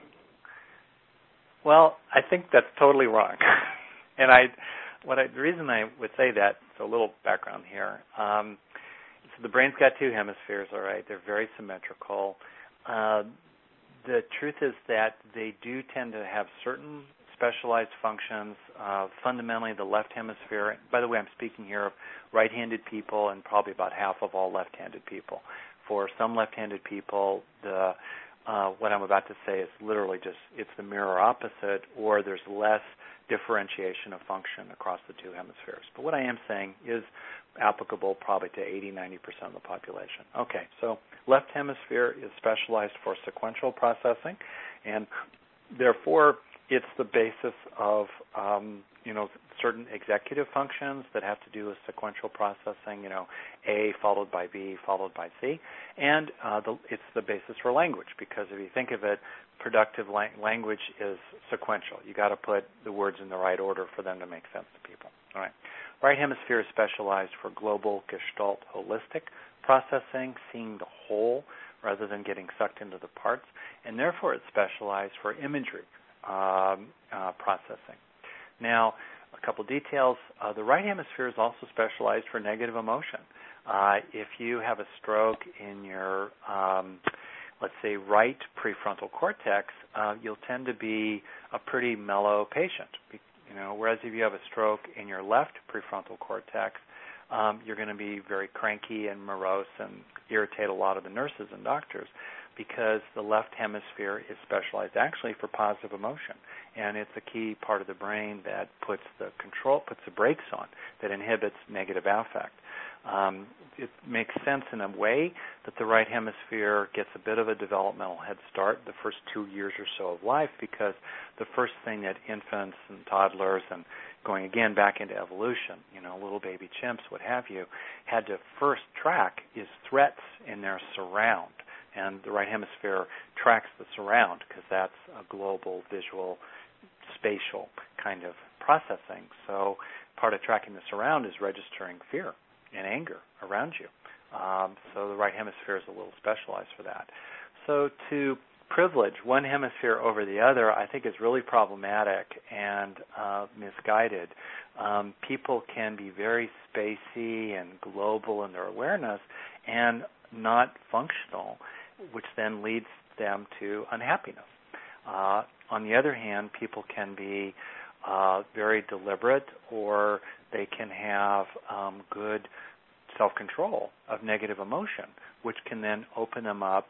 Well, I think that's totally wrong. and I, what I, the reason I would say that, so a little background here. Um, so the brain's got two hemispheres, all right. They're very symmetrical. Uh, the truth is that they do tend to have certain specialized functions. Uh, fundamentally, the left hemisphere, by the way, I'm speaking here of right-handed people and probably about half of all left-handed people. For some left-handed people, the uh, what I'm about to say is literally just, it's the mirror opposite, or there's less differentiation of function across the two hemispheres. But what I am saying is applicable probably to eighty, ninety percent of the population. Okay, so left hemisphere is specialized for sequential processing, and therefore it's the basis of um, you know, certain executive functions that have to do with sequential processing, you know, A followed by B followed by C, and uh, the, it's the basis for language, because if you think of it, productive lang- language is sequential. You got to put the words in the right order for them to make sense to people. All right. Right hemisphere is specialized for global, gestalt, holistic processing, seeing the whole rather than getting sucked into the parts, and therefore it's specialized for imagery um, uh, processing. Now, a couple details. Uh, the right hemisphere is also specialized for negative emotion. Uh, if you have a stroke in your, um, let's say, right prefrontal cortex, uh, you'll tend to be a pretty mellow patient. You know, whereas if you have a stroke in your left prefrontal cortex, um, you're going to be very cranky and morose and irritate a lot of the nurses and doctors, because the left hemisphere is specialized actually for positive emotion, and it's a key part of the brain that puts the control, puts the brakes on, that inhibits negative affect. Um, it makes sense in a way that the right hemisphere gets a bit of a developmental head start the first two years or so of life, because the first thing that infants and toddlers, and going again back into evolution, you know, little baby chimps, what have you, had to first track is threats in their surround. And the right hemisphere tracks the surround because that's a global, visual, spatial kind of processing. So part of tracking the surround is registering fear and anger around you. Um, so the right hemisphere is a little specialized for that. So to privilege one hemisphere over the other, I think is really problematic and uh, misguided. Um, people can be very spacey and global in their awareness and not functional, which then leads them to unhappiness. Uh, on the other hand, people can be uh, very deliberate, or they can have um, good self-control of negative emotion, which can then open them up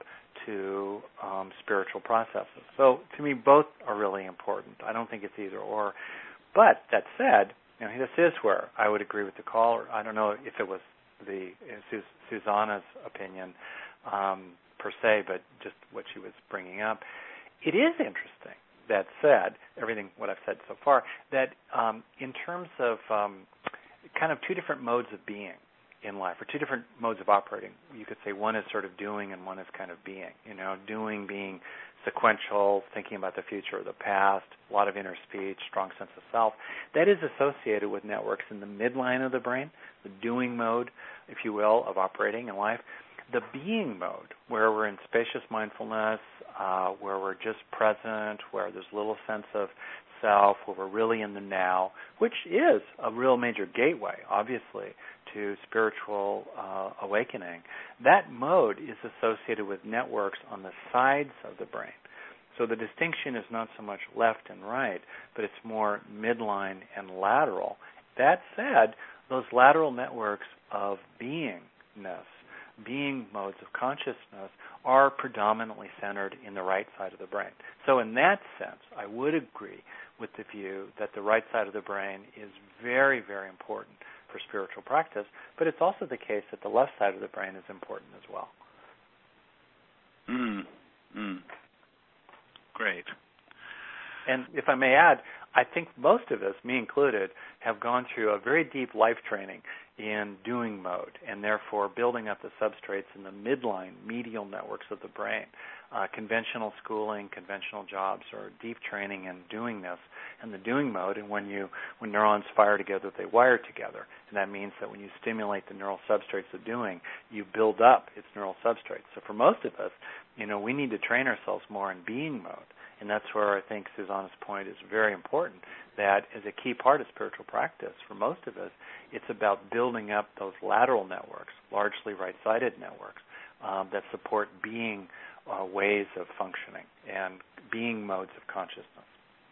to um, spiritual processes. So to me, both are really important. I don't think it's either or. But that said, you know, this is where I would agree with the caller. I don't know if it was the Sus- Susanna's opinion um, per se, but just what she was bringing up. It is interesting, that said, everything what I've said so far, that um, in terms of um, kind of two different modes of being in life, or two different modes of operating, you could say one is sort of doing and one is kind of being. You know, doing being sequential, thinking about the future or the past, a lot of inner speech, strong sense of self. That is associated with networks in the midline of the brain, the doing mode, if you will, of operating in life. The being mode, where we're in spacious mindfulness, uh, where we're just present, where there's little sense of self, where we're really in the now, which is a real major gateway, obviously, to spiritual uh, awakening. That mode is associated with networks on the sides of the brain. So the distinction is not so much left and right, but it's more midline and lateral. That said, those lateral networks of beingness, being modes of consciousness, are predominantly centered in the right side of the brain. So in that sense, I would agree with the view that the right side of the brain is very, very important for spiritual practice, but it's also the case that the left side of the brain is important as well. Mm. Mm. Great. And if I may add, I think most of us, me included, have gone through a very deep life training in doing mode, and therefore building up the substrates in the midline, medial networks of the brain. Uh, conventional schooling, conventional jobs, or deep training in doing this, and the doing mode. And when you when neurons fire together, they wire together, and that means that when you stimulate the neural substrates of doing, you build up its neural substrates. So for most of us, you know, we need to train ourselves more in being mode. And that's where I think Susanna's point is very important, that is a key part of spiritual practice. For most of us, it's about building up those lateral networks, largely right-sided networks, um, that support being uh, ways of functioning and being modes of consciousness.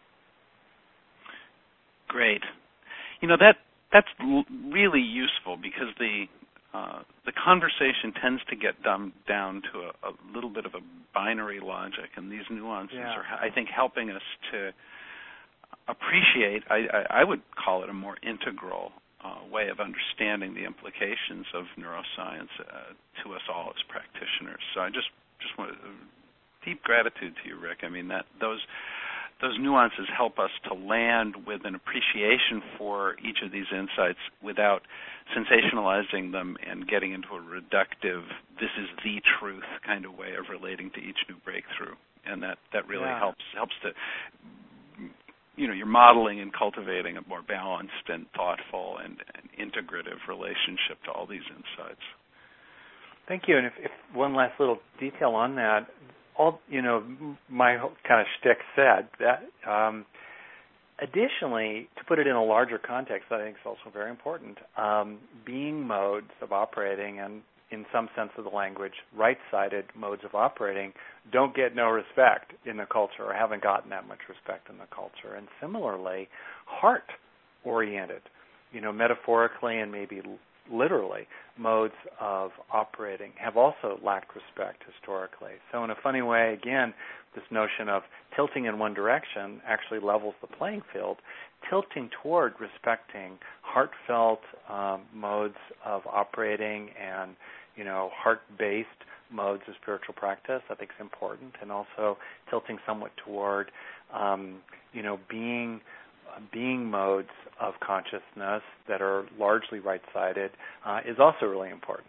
Great. You know, that that's l- really useful because the Uh, the conversation tends to get dumbed down to a, a little bit of a binary logic, and these nuances yeah. are, I think, helping us to appreciate, I, I, I would call it a more integral uh, way of understanding the implications of neuroscience uh, to us all as practitioners. So I just, just want to, deep gratitude to you, Rick. I mean, that those Those nuances help us to land with an appreciation for each of these insights without sensationalizing them and getting into a reductive, this is the truth kind of way of relating to each new breakthrough. And that, that really yeah. helps helps to, you know, you're modeling and cultivating a more balanced and thoughtful and, and integrative relationship to all these insights. Thank you. And if, if one last little detail on that, all, you know, my kind of shtick said that. Um, additionally, to put it in a larger context, I think is also very important. Um, being modes of operating, and in some sense of the language, right-sided modes of operating, don't get no respect in the culture, or haven't gotten that much respect in the culture. And similarly, heart-oriented, you know, metaphorically and maybe literally, modes of operating have also lacked respect historically. So in a funny way, again, this notion of tilting in one direction actually levels the playing field. Tilting toward respecting heartfelt um, modes of operating and, you know, heart-based modes of spiritual practice, I think is important, and also tilting somewhat toward, um, you know, being being modes of consciousness that are largely right-sided uh, is also really important.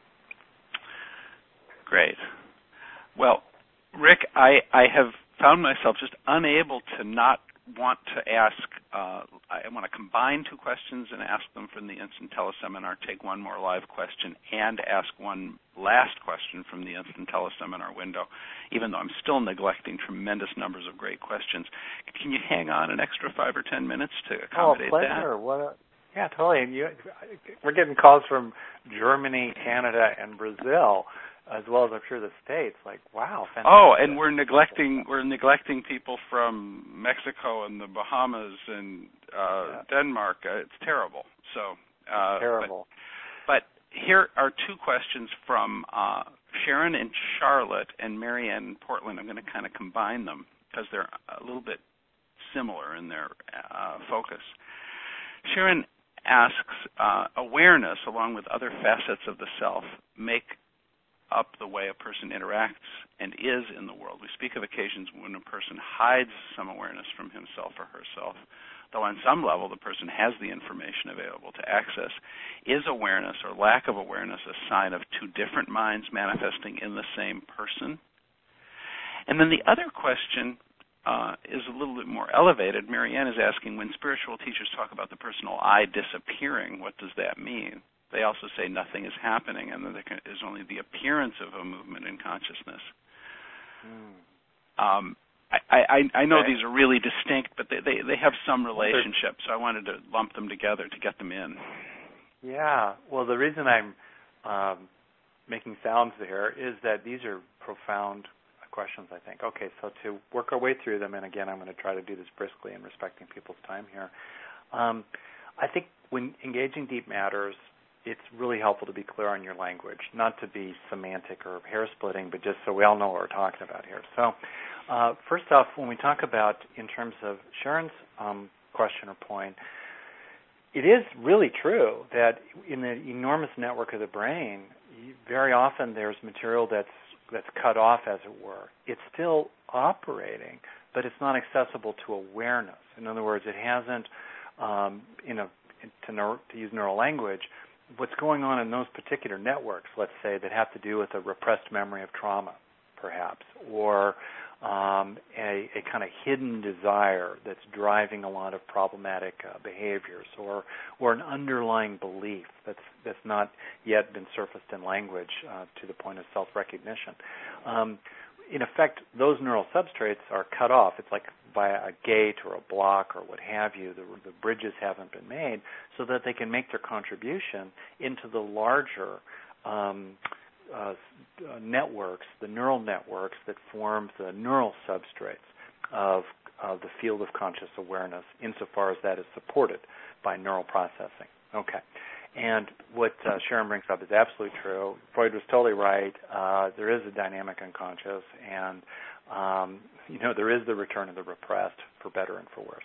Great. Well, Rick, I, I have found myself just unable to not want to ask, uh, I want to combine two questions and ask them from the Instant Teleseminar, take one more live question, and ask one last question from the Instant Teleseminar window, even though I'm still neglecting tremendous numbers of great questions. Can you hang on an extra five or ten minutes to accommodate oh, that? pleasure. What a, yeah, totally. And you, we're getting calls from Germany, Canada, and Brazil, as well as I'm sure the States. Like, wow, fantastic. Oh, and we're neglecting we're neglecting people from Mexico and the Bahamas and uh, yeah. Denmark. Uh, it's terrible. So uh, terrible. But, but here are two questions from uh, Sharon in Charlotte and Marianne in Portland. I'm going to kind of combine them because they're a little bit similar in their uh, focus. Sharon asks, uh, awareness, along with other facets of the self, make up the way a person interacts and is in the world. We speak of occasions when a person hides some awareness from himself or herself, though on some level the person has the information available to access. Is awareness or lack of awareness a sign of two different minds manifesting in the same person? And then the other question uh, is a little bit more elevated. Marianne is asking, when spiritual teachers talk about the personal I disappearing, what does that mean? They also say nothing is happening and that there is only the appearance of a movement in consciousness. Mm. Um, I, I, I know okay. these are really distinct, but they, they, they have some relationship, so I wanted to lump them together to get them in. Yeah. Well, the reason I'm um, making sounds here is that these are profound questions, I think. Okay, so to work our way through them, and again, I'm going to try to do this briskly and respecting people's time here. Um, I think when engaging deep matters, it's really helpful to be clear on your language, not to be semantic or hair-splitting, but just so we all know what we're talking about here. So uh, first off, when we talk about in terms of Sharon's um, question or point, it is really true that in the enormous network of the brain, very often there's material that's that's cut off, as it were. It's still operating, but it's not accessible to awareness. In other words, it hasn't, um, you know, to, neuro, to use neural language, what's going on in those particular networks, let's say, that have to do with a repressed memory of trauma, perhaps, or um, a, a kind of hidden desire that's driving a lot of problematic uh, behaviors, or or an underlying belief that's that's not yet been surfaced in language uh, to the point of self-recognition. Um, in effect, those neural substrates are cut off. It's like by a gate or a block or what have you. The, the bridges haven't been made so that they can make their contribution into the larger um, uh, networks, the neural networks that form the neural substrates of, of the field of conscious awareness, insofar as that is supported by neural processing. Okay. And what uh, Sharon brings up is absolutely true. Freud was totally right. Uh, there is a dynamic unconscious, and um, you know there is the return of the repressed, for better and for worse.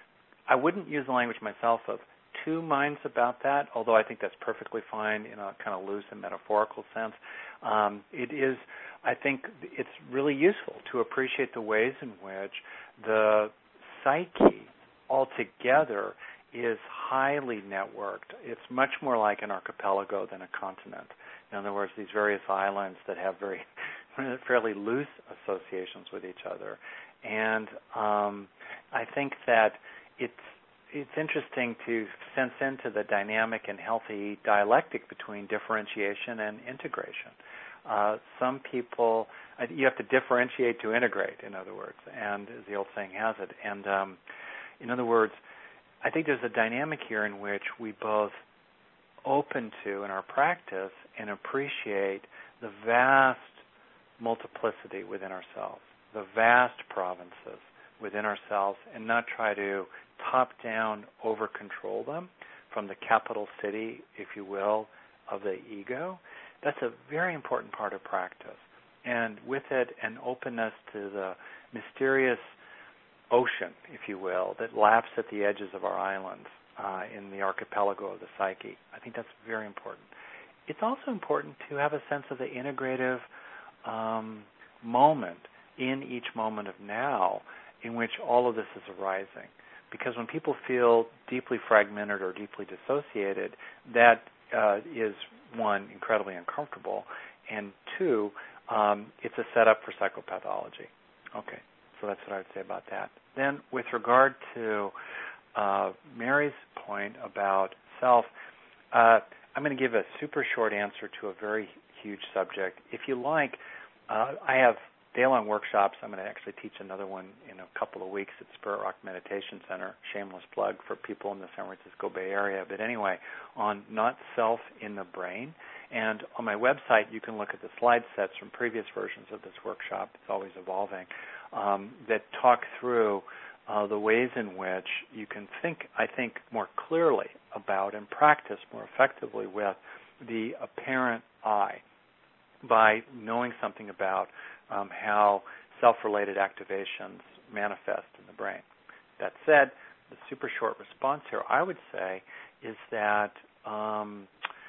I wouldn't use the language myself of two minds about that, although I think that's perfectly fine in a kind of loose and metaphorical sense. Um, it is, I think, it's really useful to appreciate the ways in which the psyche altogether is highly networked. It's much more like an archipelago than a continent. In other words, these various islands that have very fairly loose associations with each other. And um, I think that it's it's interesting to sense into the dynamic and healthy dialectic between differentiation and integration. Uh, some people, you have to differentiate to integrate, in other words, and as the old saying has it. And um, in other words, I think there's a dynamic here in which we both open to in our practice and appreciate the vast multiplicity within ourselves, the vast provinces within ourselves, and not try to top-down over-control them from the capital city, if you will, of the ego. That's a very important part of practice. And with it, an openness to the mysterious ocean, if you will, that laps at the edges of our islands uh, in the archipelago of the psyche. I think that's very important. It's also important to have a sense of the integrative um, moment in each moment of now in which all of this is arising. Because when people feel deeply fragmented or deeply dissociated, that uh, is, one, incredibly uncomfortable, and two, um, it's a setup for psychopathology. Okay, so that's what I would say about that. Then with regard to uh, Mary's point about self, uh, I'm going to give a super short answer to a very huge subject. If you like, uh, I have day-long workshops. I'm going to actually teach another one in a couple of weeks at Spirit Rock Meditation Center, shameless plug for people in the San Francisco Bay Area. But anyway, on not self in the brain. And on my website, you can look at the slide sets from previous versions of this workshop. It's always evolving, um, that talk through uh, the ways in which you can think, I think, more clearly about and practice more effectively with the apparent I by knowing something about um, how self-related activations manifest in the brain. That said, the super short response here, I would say, is that um,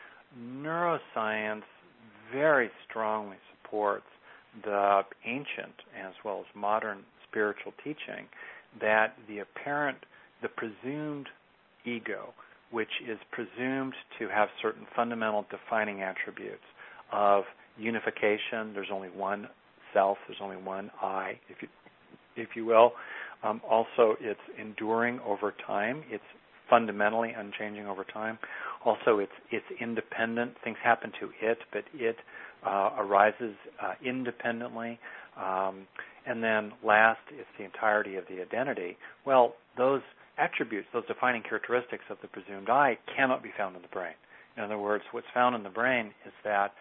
neuroscience very strongly supports the ancient as well as modern spiritual teaching that the apparent, the presumed ego, which is presumed to have certain fundamental defining attributes of unification, there's only one self, there's only one I, if you if you will. Um, also, it's enduring over time. It's fundamentally unchanging over time. Also, it's it's independent. Things happen to it, but it uh, arises uh, independently. Um, and then last, it's the entirety of the identity. Well, those attributes, those defining characteristics of the presumed I cannot be found in the brain. In other words, what's found in the brain is that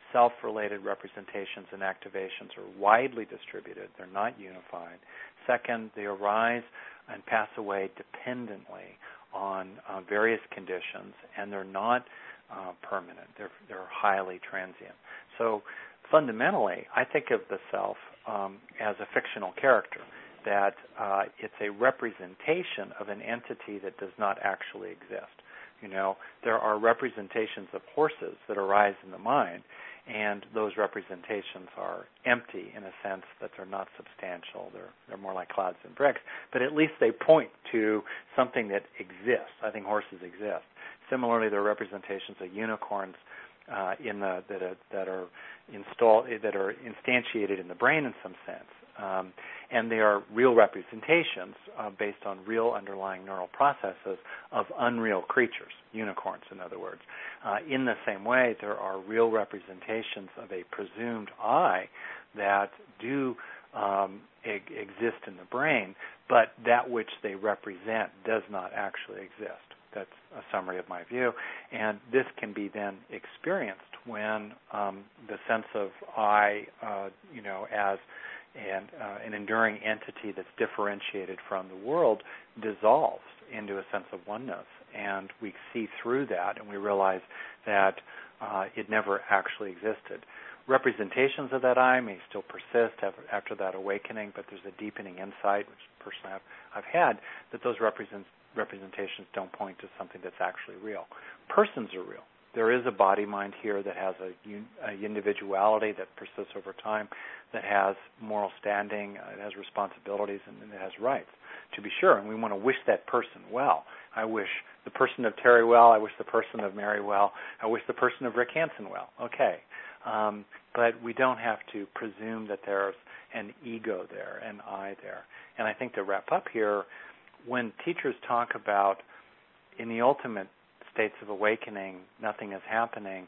self-related representations and activations are widely distributed. They're not unified. Second, they arise and pass away dependently on uh, various conditions, and they're not uh, permanent. They're, they're highly transient. So fundamentally, I think of the self um, as a fictional character, that uh, it's a representation of an entity that does not actually exist. You know, there are representations of horses that arise in the mind, and those representations are empty in a sense that they're not substantial. They're they're more like clouds and bricks, but at least they point to something that exists. I think horses exist. Similarly, there are representations of unicorns uh, in the that are, that are installed that are instantiated in the brain in some sense. Um, and they are real representations uh, based on real underlying neural processes of unreal creatures, unicorns, in other words. Uh, in the same way, there are real representations of a presumed I that do um, e- exist in the brain, but that which they represent does not actually exist. That's a summary of my view. And this can be then experienced when um, the sense of I, uh, you know, as and uh, an enduring entity that's differentiated from the world dissolves into a sense of oneness. And we see through that, and we realize that uh, it never actually existed. Representations of that I may still persist after that awakening, but there's a deepening insight, which personally I've, I've had, that those represent, representations don't point to something that's actually real. Persons are real. There is a body-mind here that has a, a individuality that persists over time, that has moral standing, uh, it has responsibilities, and, and it has rights, to be sure. And we want to wish that person well. I wish the person of Terry well. I wish the person of Mary well. I wish the person of Rick Hansen well. Okay. Um, but we don't have to presume that there's an ego there, an I there. And I think to wrap up here, when teachers talk about in the ultimate states of awakening, nothing is happening,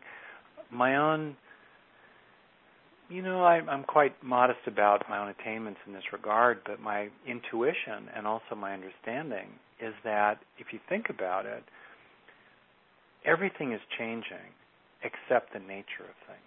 my own, you know, I, I'm quite modest about my own attainments in this regard, but my intuition and also my understanding is that if you think about it, everything is changing except the nature of things.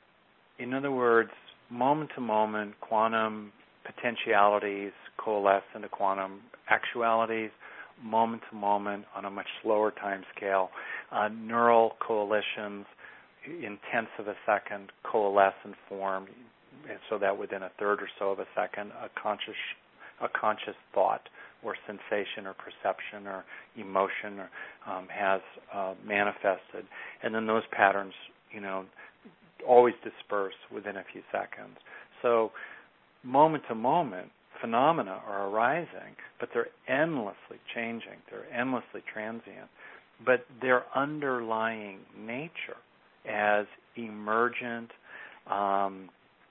In other words, moment to moment, quantum potentialities coalesce into quantum actualities, moment to moment on a much slower time scale. Uh, neural coalitions in tenths of a second coalesce and form, and so that within a third or so of a second, a conscious a conscious thought or sensation or perception or emotion or, um, has uh, manifested. And then those patterns, you know, always disperse within a few seconds. So moment to moment, phenomena are arising, but they're endlessly changing. They're endlessly transient. But their underlying nature as emergent um,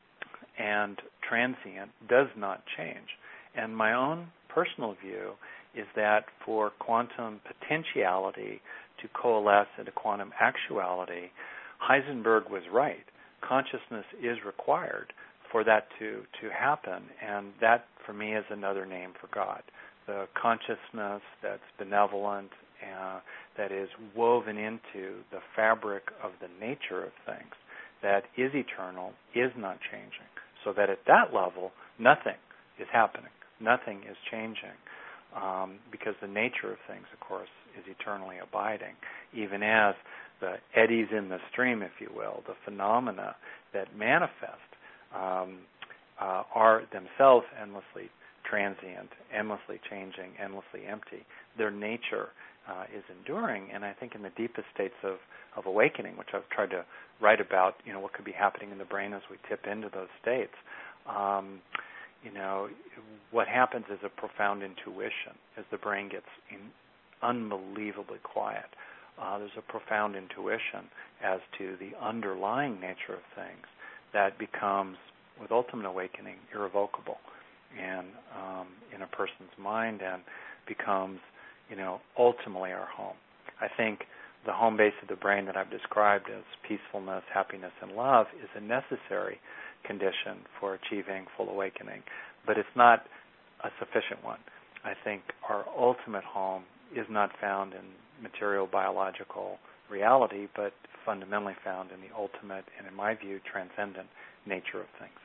and transient does not change. And my own personal view is that for quantum potentiality to coalesce into quantum actuality, Heisenberg was right. Consciousness is required for that to, to happen, and that, for me, is another name for God. The consciousness that's benevolent, uh, that is woven into the fabric of the nature of things, that is eternal, is not changing, so that at that level, nothing is happening. Nothing is changing, um, because the nature of things, of course, is eternally abiding, even as the eddies in the stream, if you will, the phenomena that manifest um, uh, are themselves endlessly transient, endlessly changing, endlessly empty. Their nature uh, is enduring, and I think in the deepest states of, of awakening, which I've tried to write about, you know, what could be happening in the brain as we tip into those states, um, you know, what happens is a profound intuition as the brain gets in unbelievably quiet. Uh, there's a profound intuition as to the underlying nature of things that becomes, with ultimate awakening, irrevocable and um, in a person's mind, and becomes, you know, ultimately our home. I think the home base of the brain that I've described as peacefulness, happiness, and love is a necessary condition for achieving full awakening, but it's not a sufficient one. I think our ultimate home is not found in material biological reality, but fundamentally found in the ultimate and, in my view, transcendent nature of things.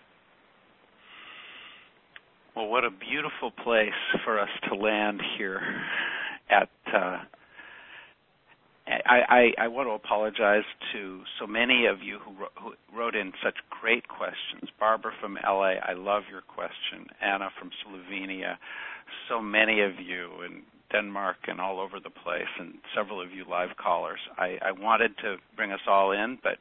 Well, what a beautiful place for us to land here at uh, I, I, I want to apologize to so many of you who wrote, who wrote in such great questions. Barbara from L A, I love your question. Anna from Slovenia, so many of you in Denmark and all over the place, and several of you live callers. I, I wanted to bring us all in, but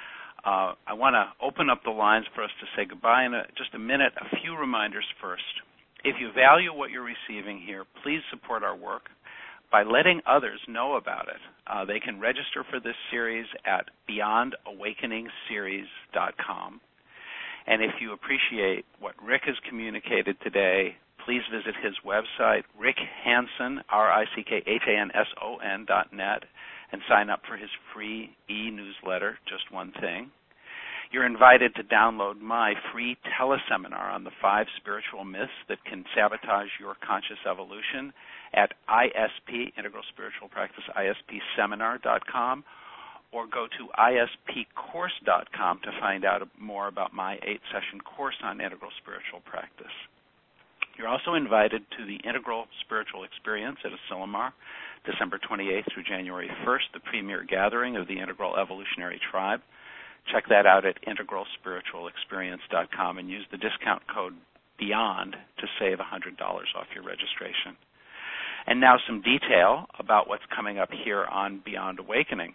uh, I want to open up the lines for us to say goodbye in a, just a minute. A few reminders first. If you value what you're receiving here, please support our work by letting others know about it. Uh, they can register for this series at beyond awakening series dot com. And if you appreciate what Rick has communicated today, please visit his website, Rick Hanson, R I C K H A N S O N dot net, and sign up for his free e-newsletter, Just One Thing. You're invited to download my free teleseminar on the five spiritual myths that can sabotage your conscious evolution at I S P, Integral Spiritual Practice, I S P seminar dot com, or go to I S P course dot com to find out more about my eight-session course on integral spiritual practice. You're also invited to the Integral Spiritual Experience at Asilomar, December twenty-eighth through January first, the premier gathering of the Integral Evolutionary Tribe. Check that out at integral spiritual experience dot com and use the discount code BEYOND to save one hundred dollars off your registration. And now some detail about what's coming up here on Beyond Awakening.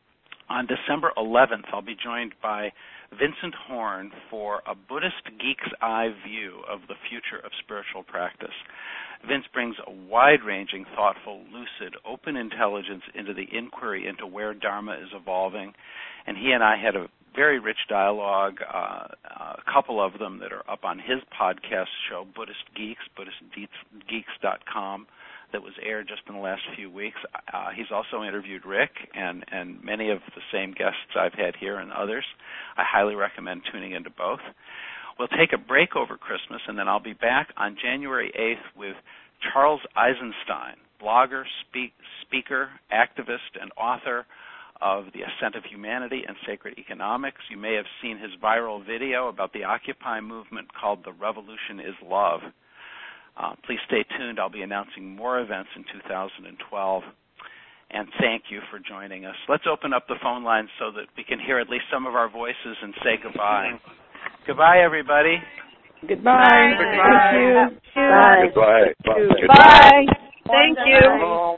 On December eleventh, I'll be joined by Vincent Horn for a Buddhist geek's eye view of the future of spiritual practice. Vince brings a wide-ranging, thoughtful, lucid, open intelligence into the inquiry into where Dharma is evolving, and he and I had a very rich dialogue, uh, a couple of them that are up on his podcast show, Buddhist Geeks, buddhist geeks dot com, that was aired just in the last few weeks. Uh, he's also interviewed Rick and, and many of the same guests I've had here and others. I highly recommend tuning into both. We'll take a break over Christmas, and then I'll be back on January eighth with Charles Eisenstein, blogger, speak, speaker, activist, and author of The Ascent of Humanity and Sacred Economics. You may have seen his viral video about the Occupy movement called The Revolution is Love. Uh, please stay tuned. I'll be announcing more events in two thousand twelve. And thank you for joining us. Let's open up the phone lines so that we can hear at least some of our voices and say goodbye. Goodbye, everybody. Goodbye. Goodbye. Thank you. Goodbye. Goodbye. Thank you.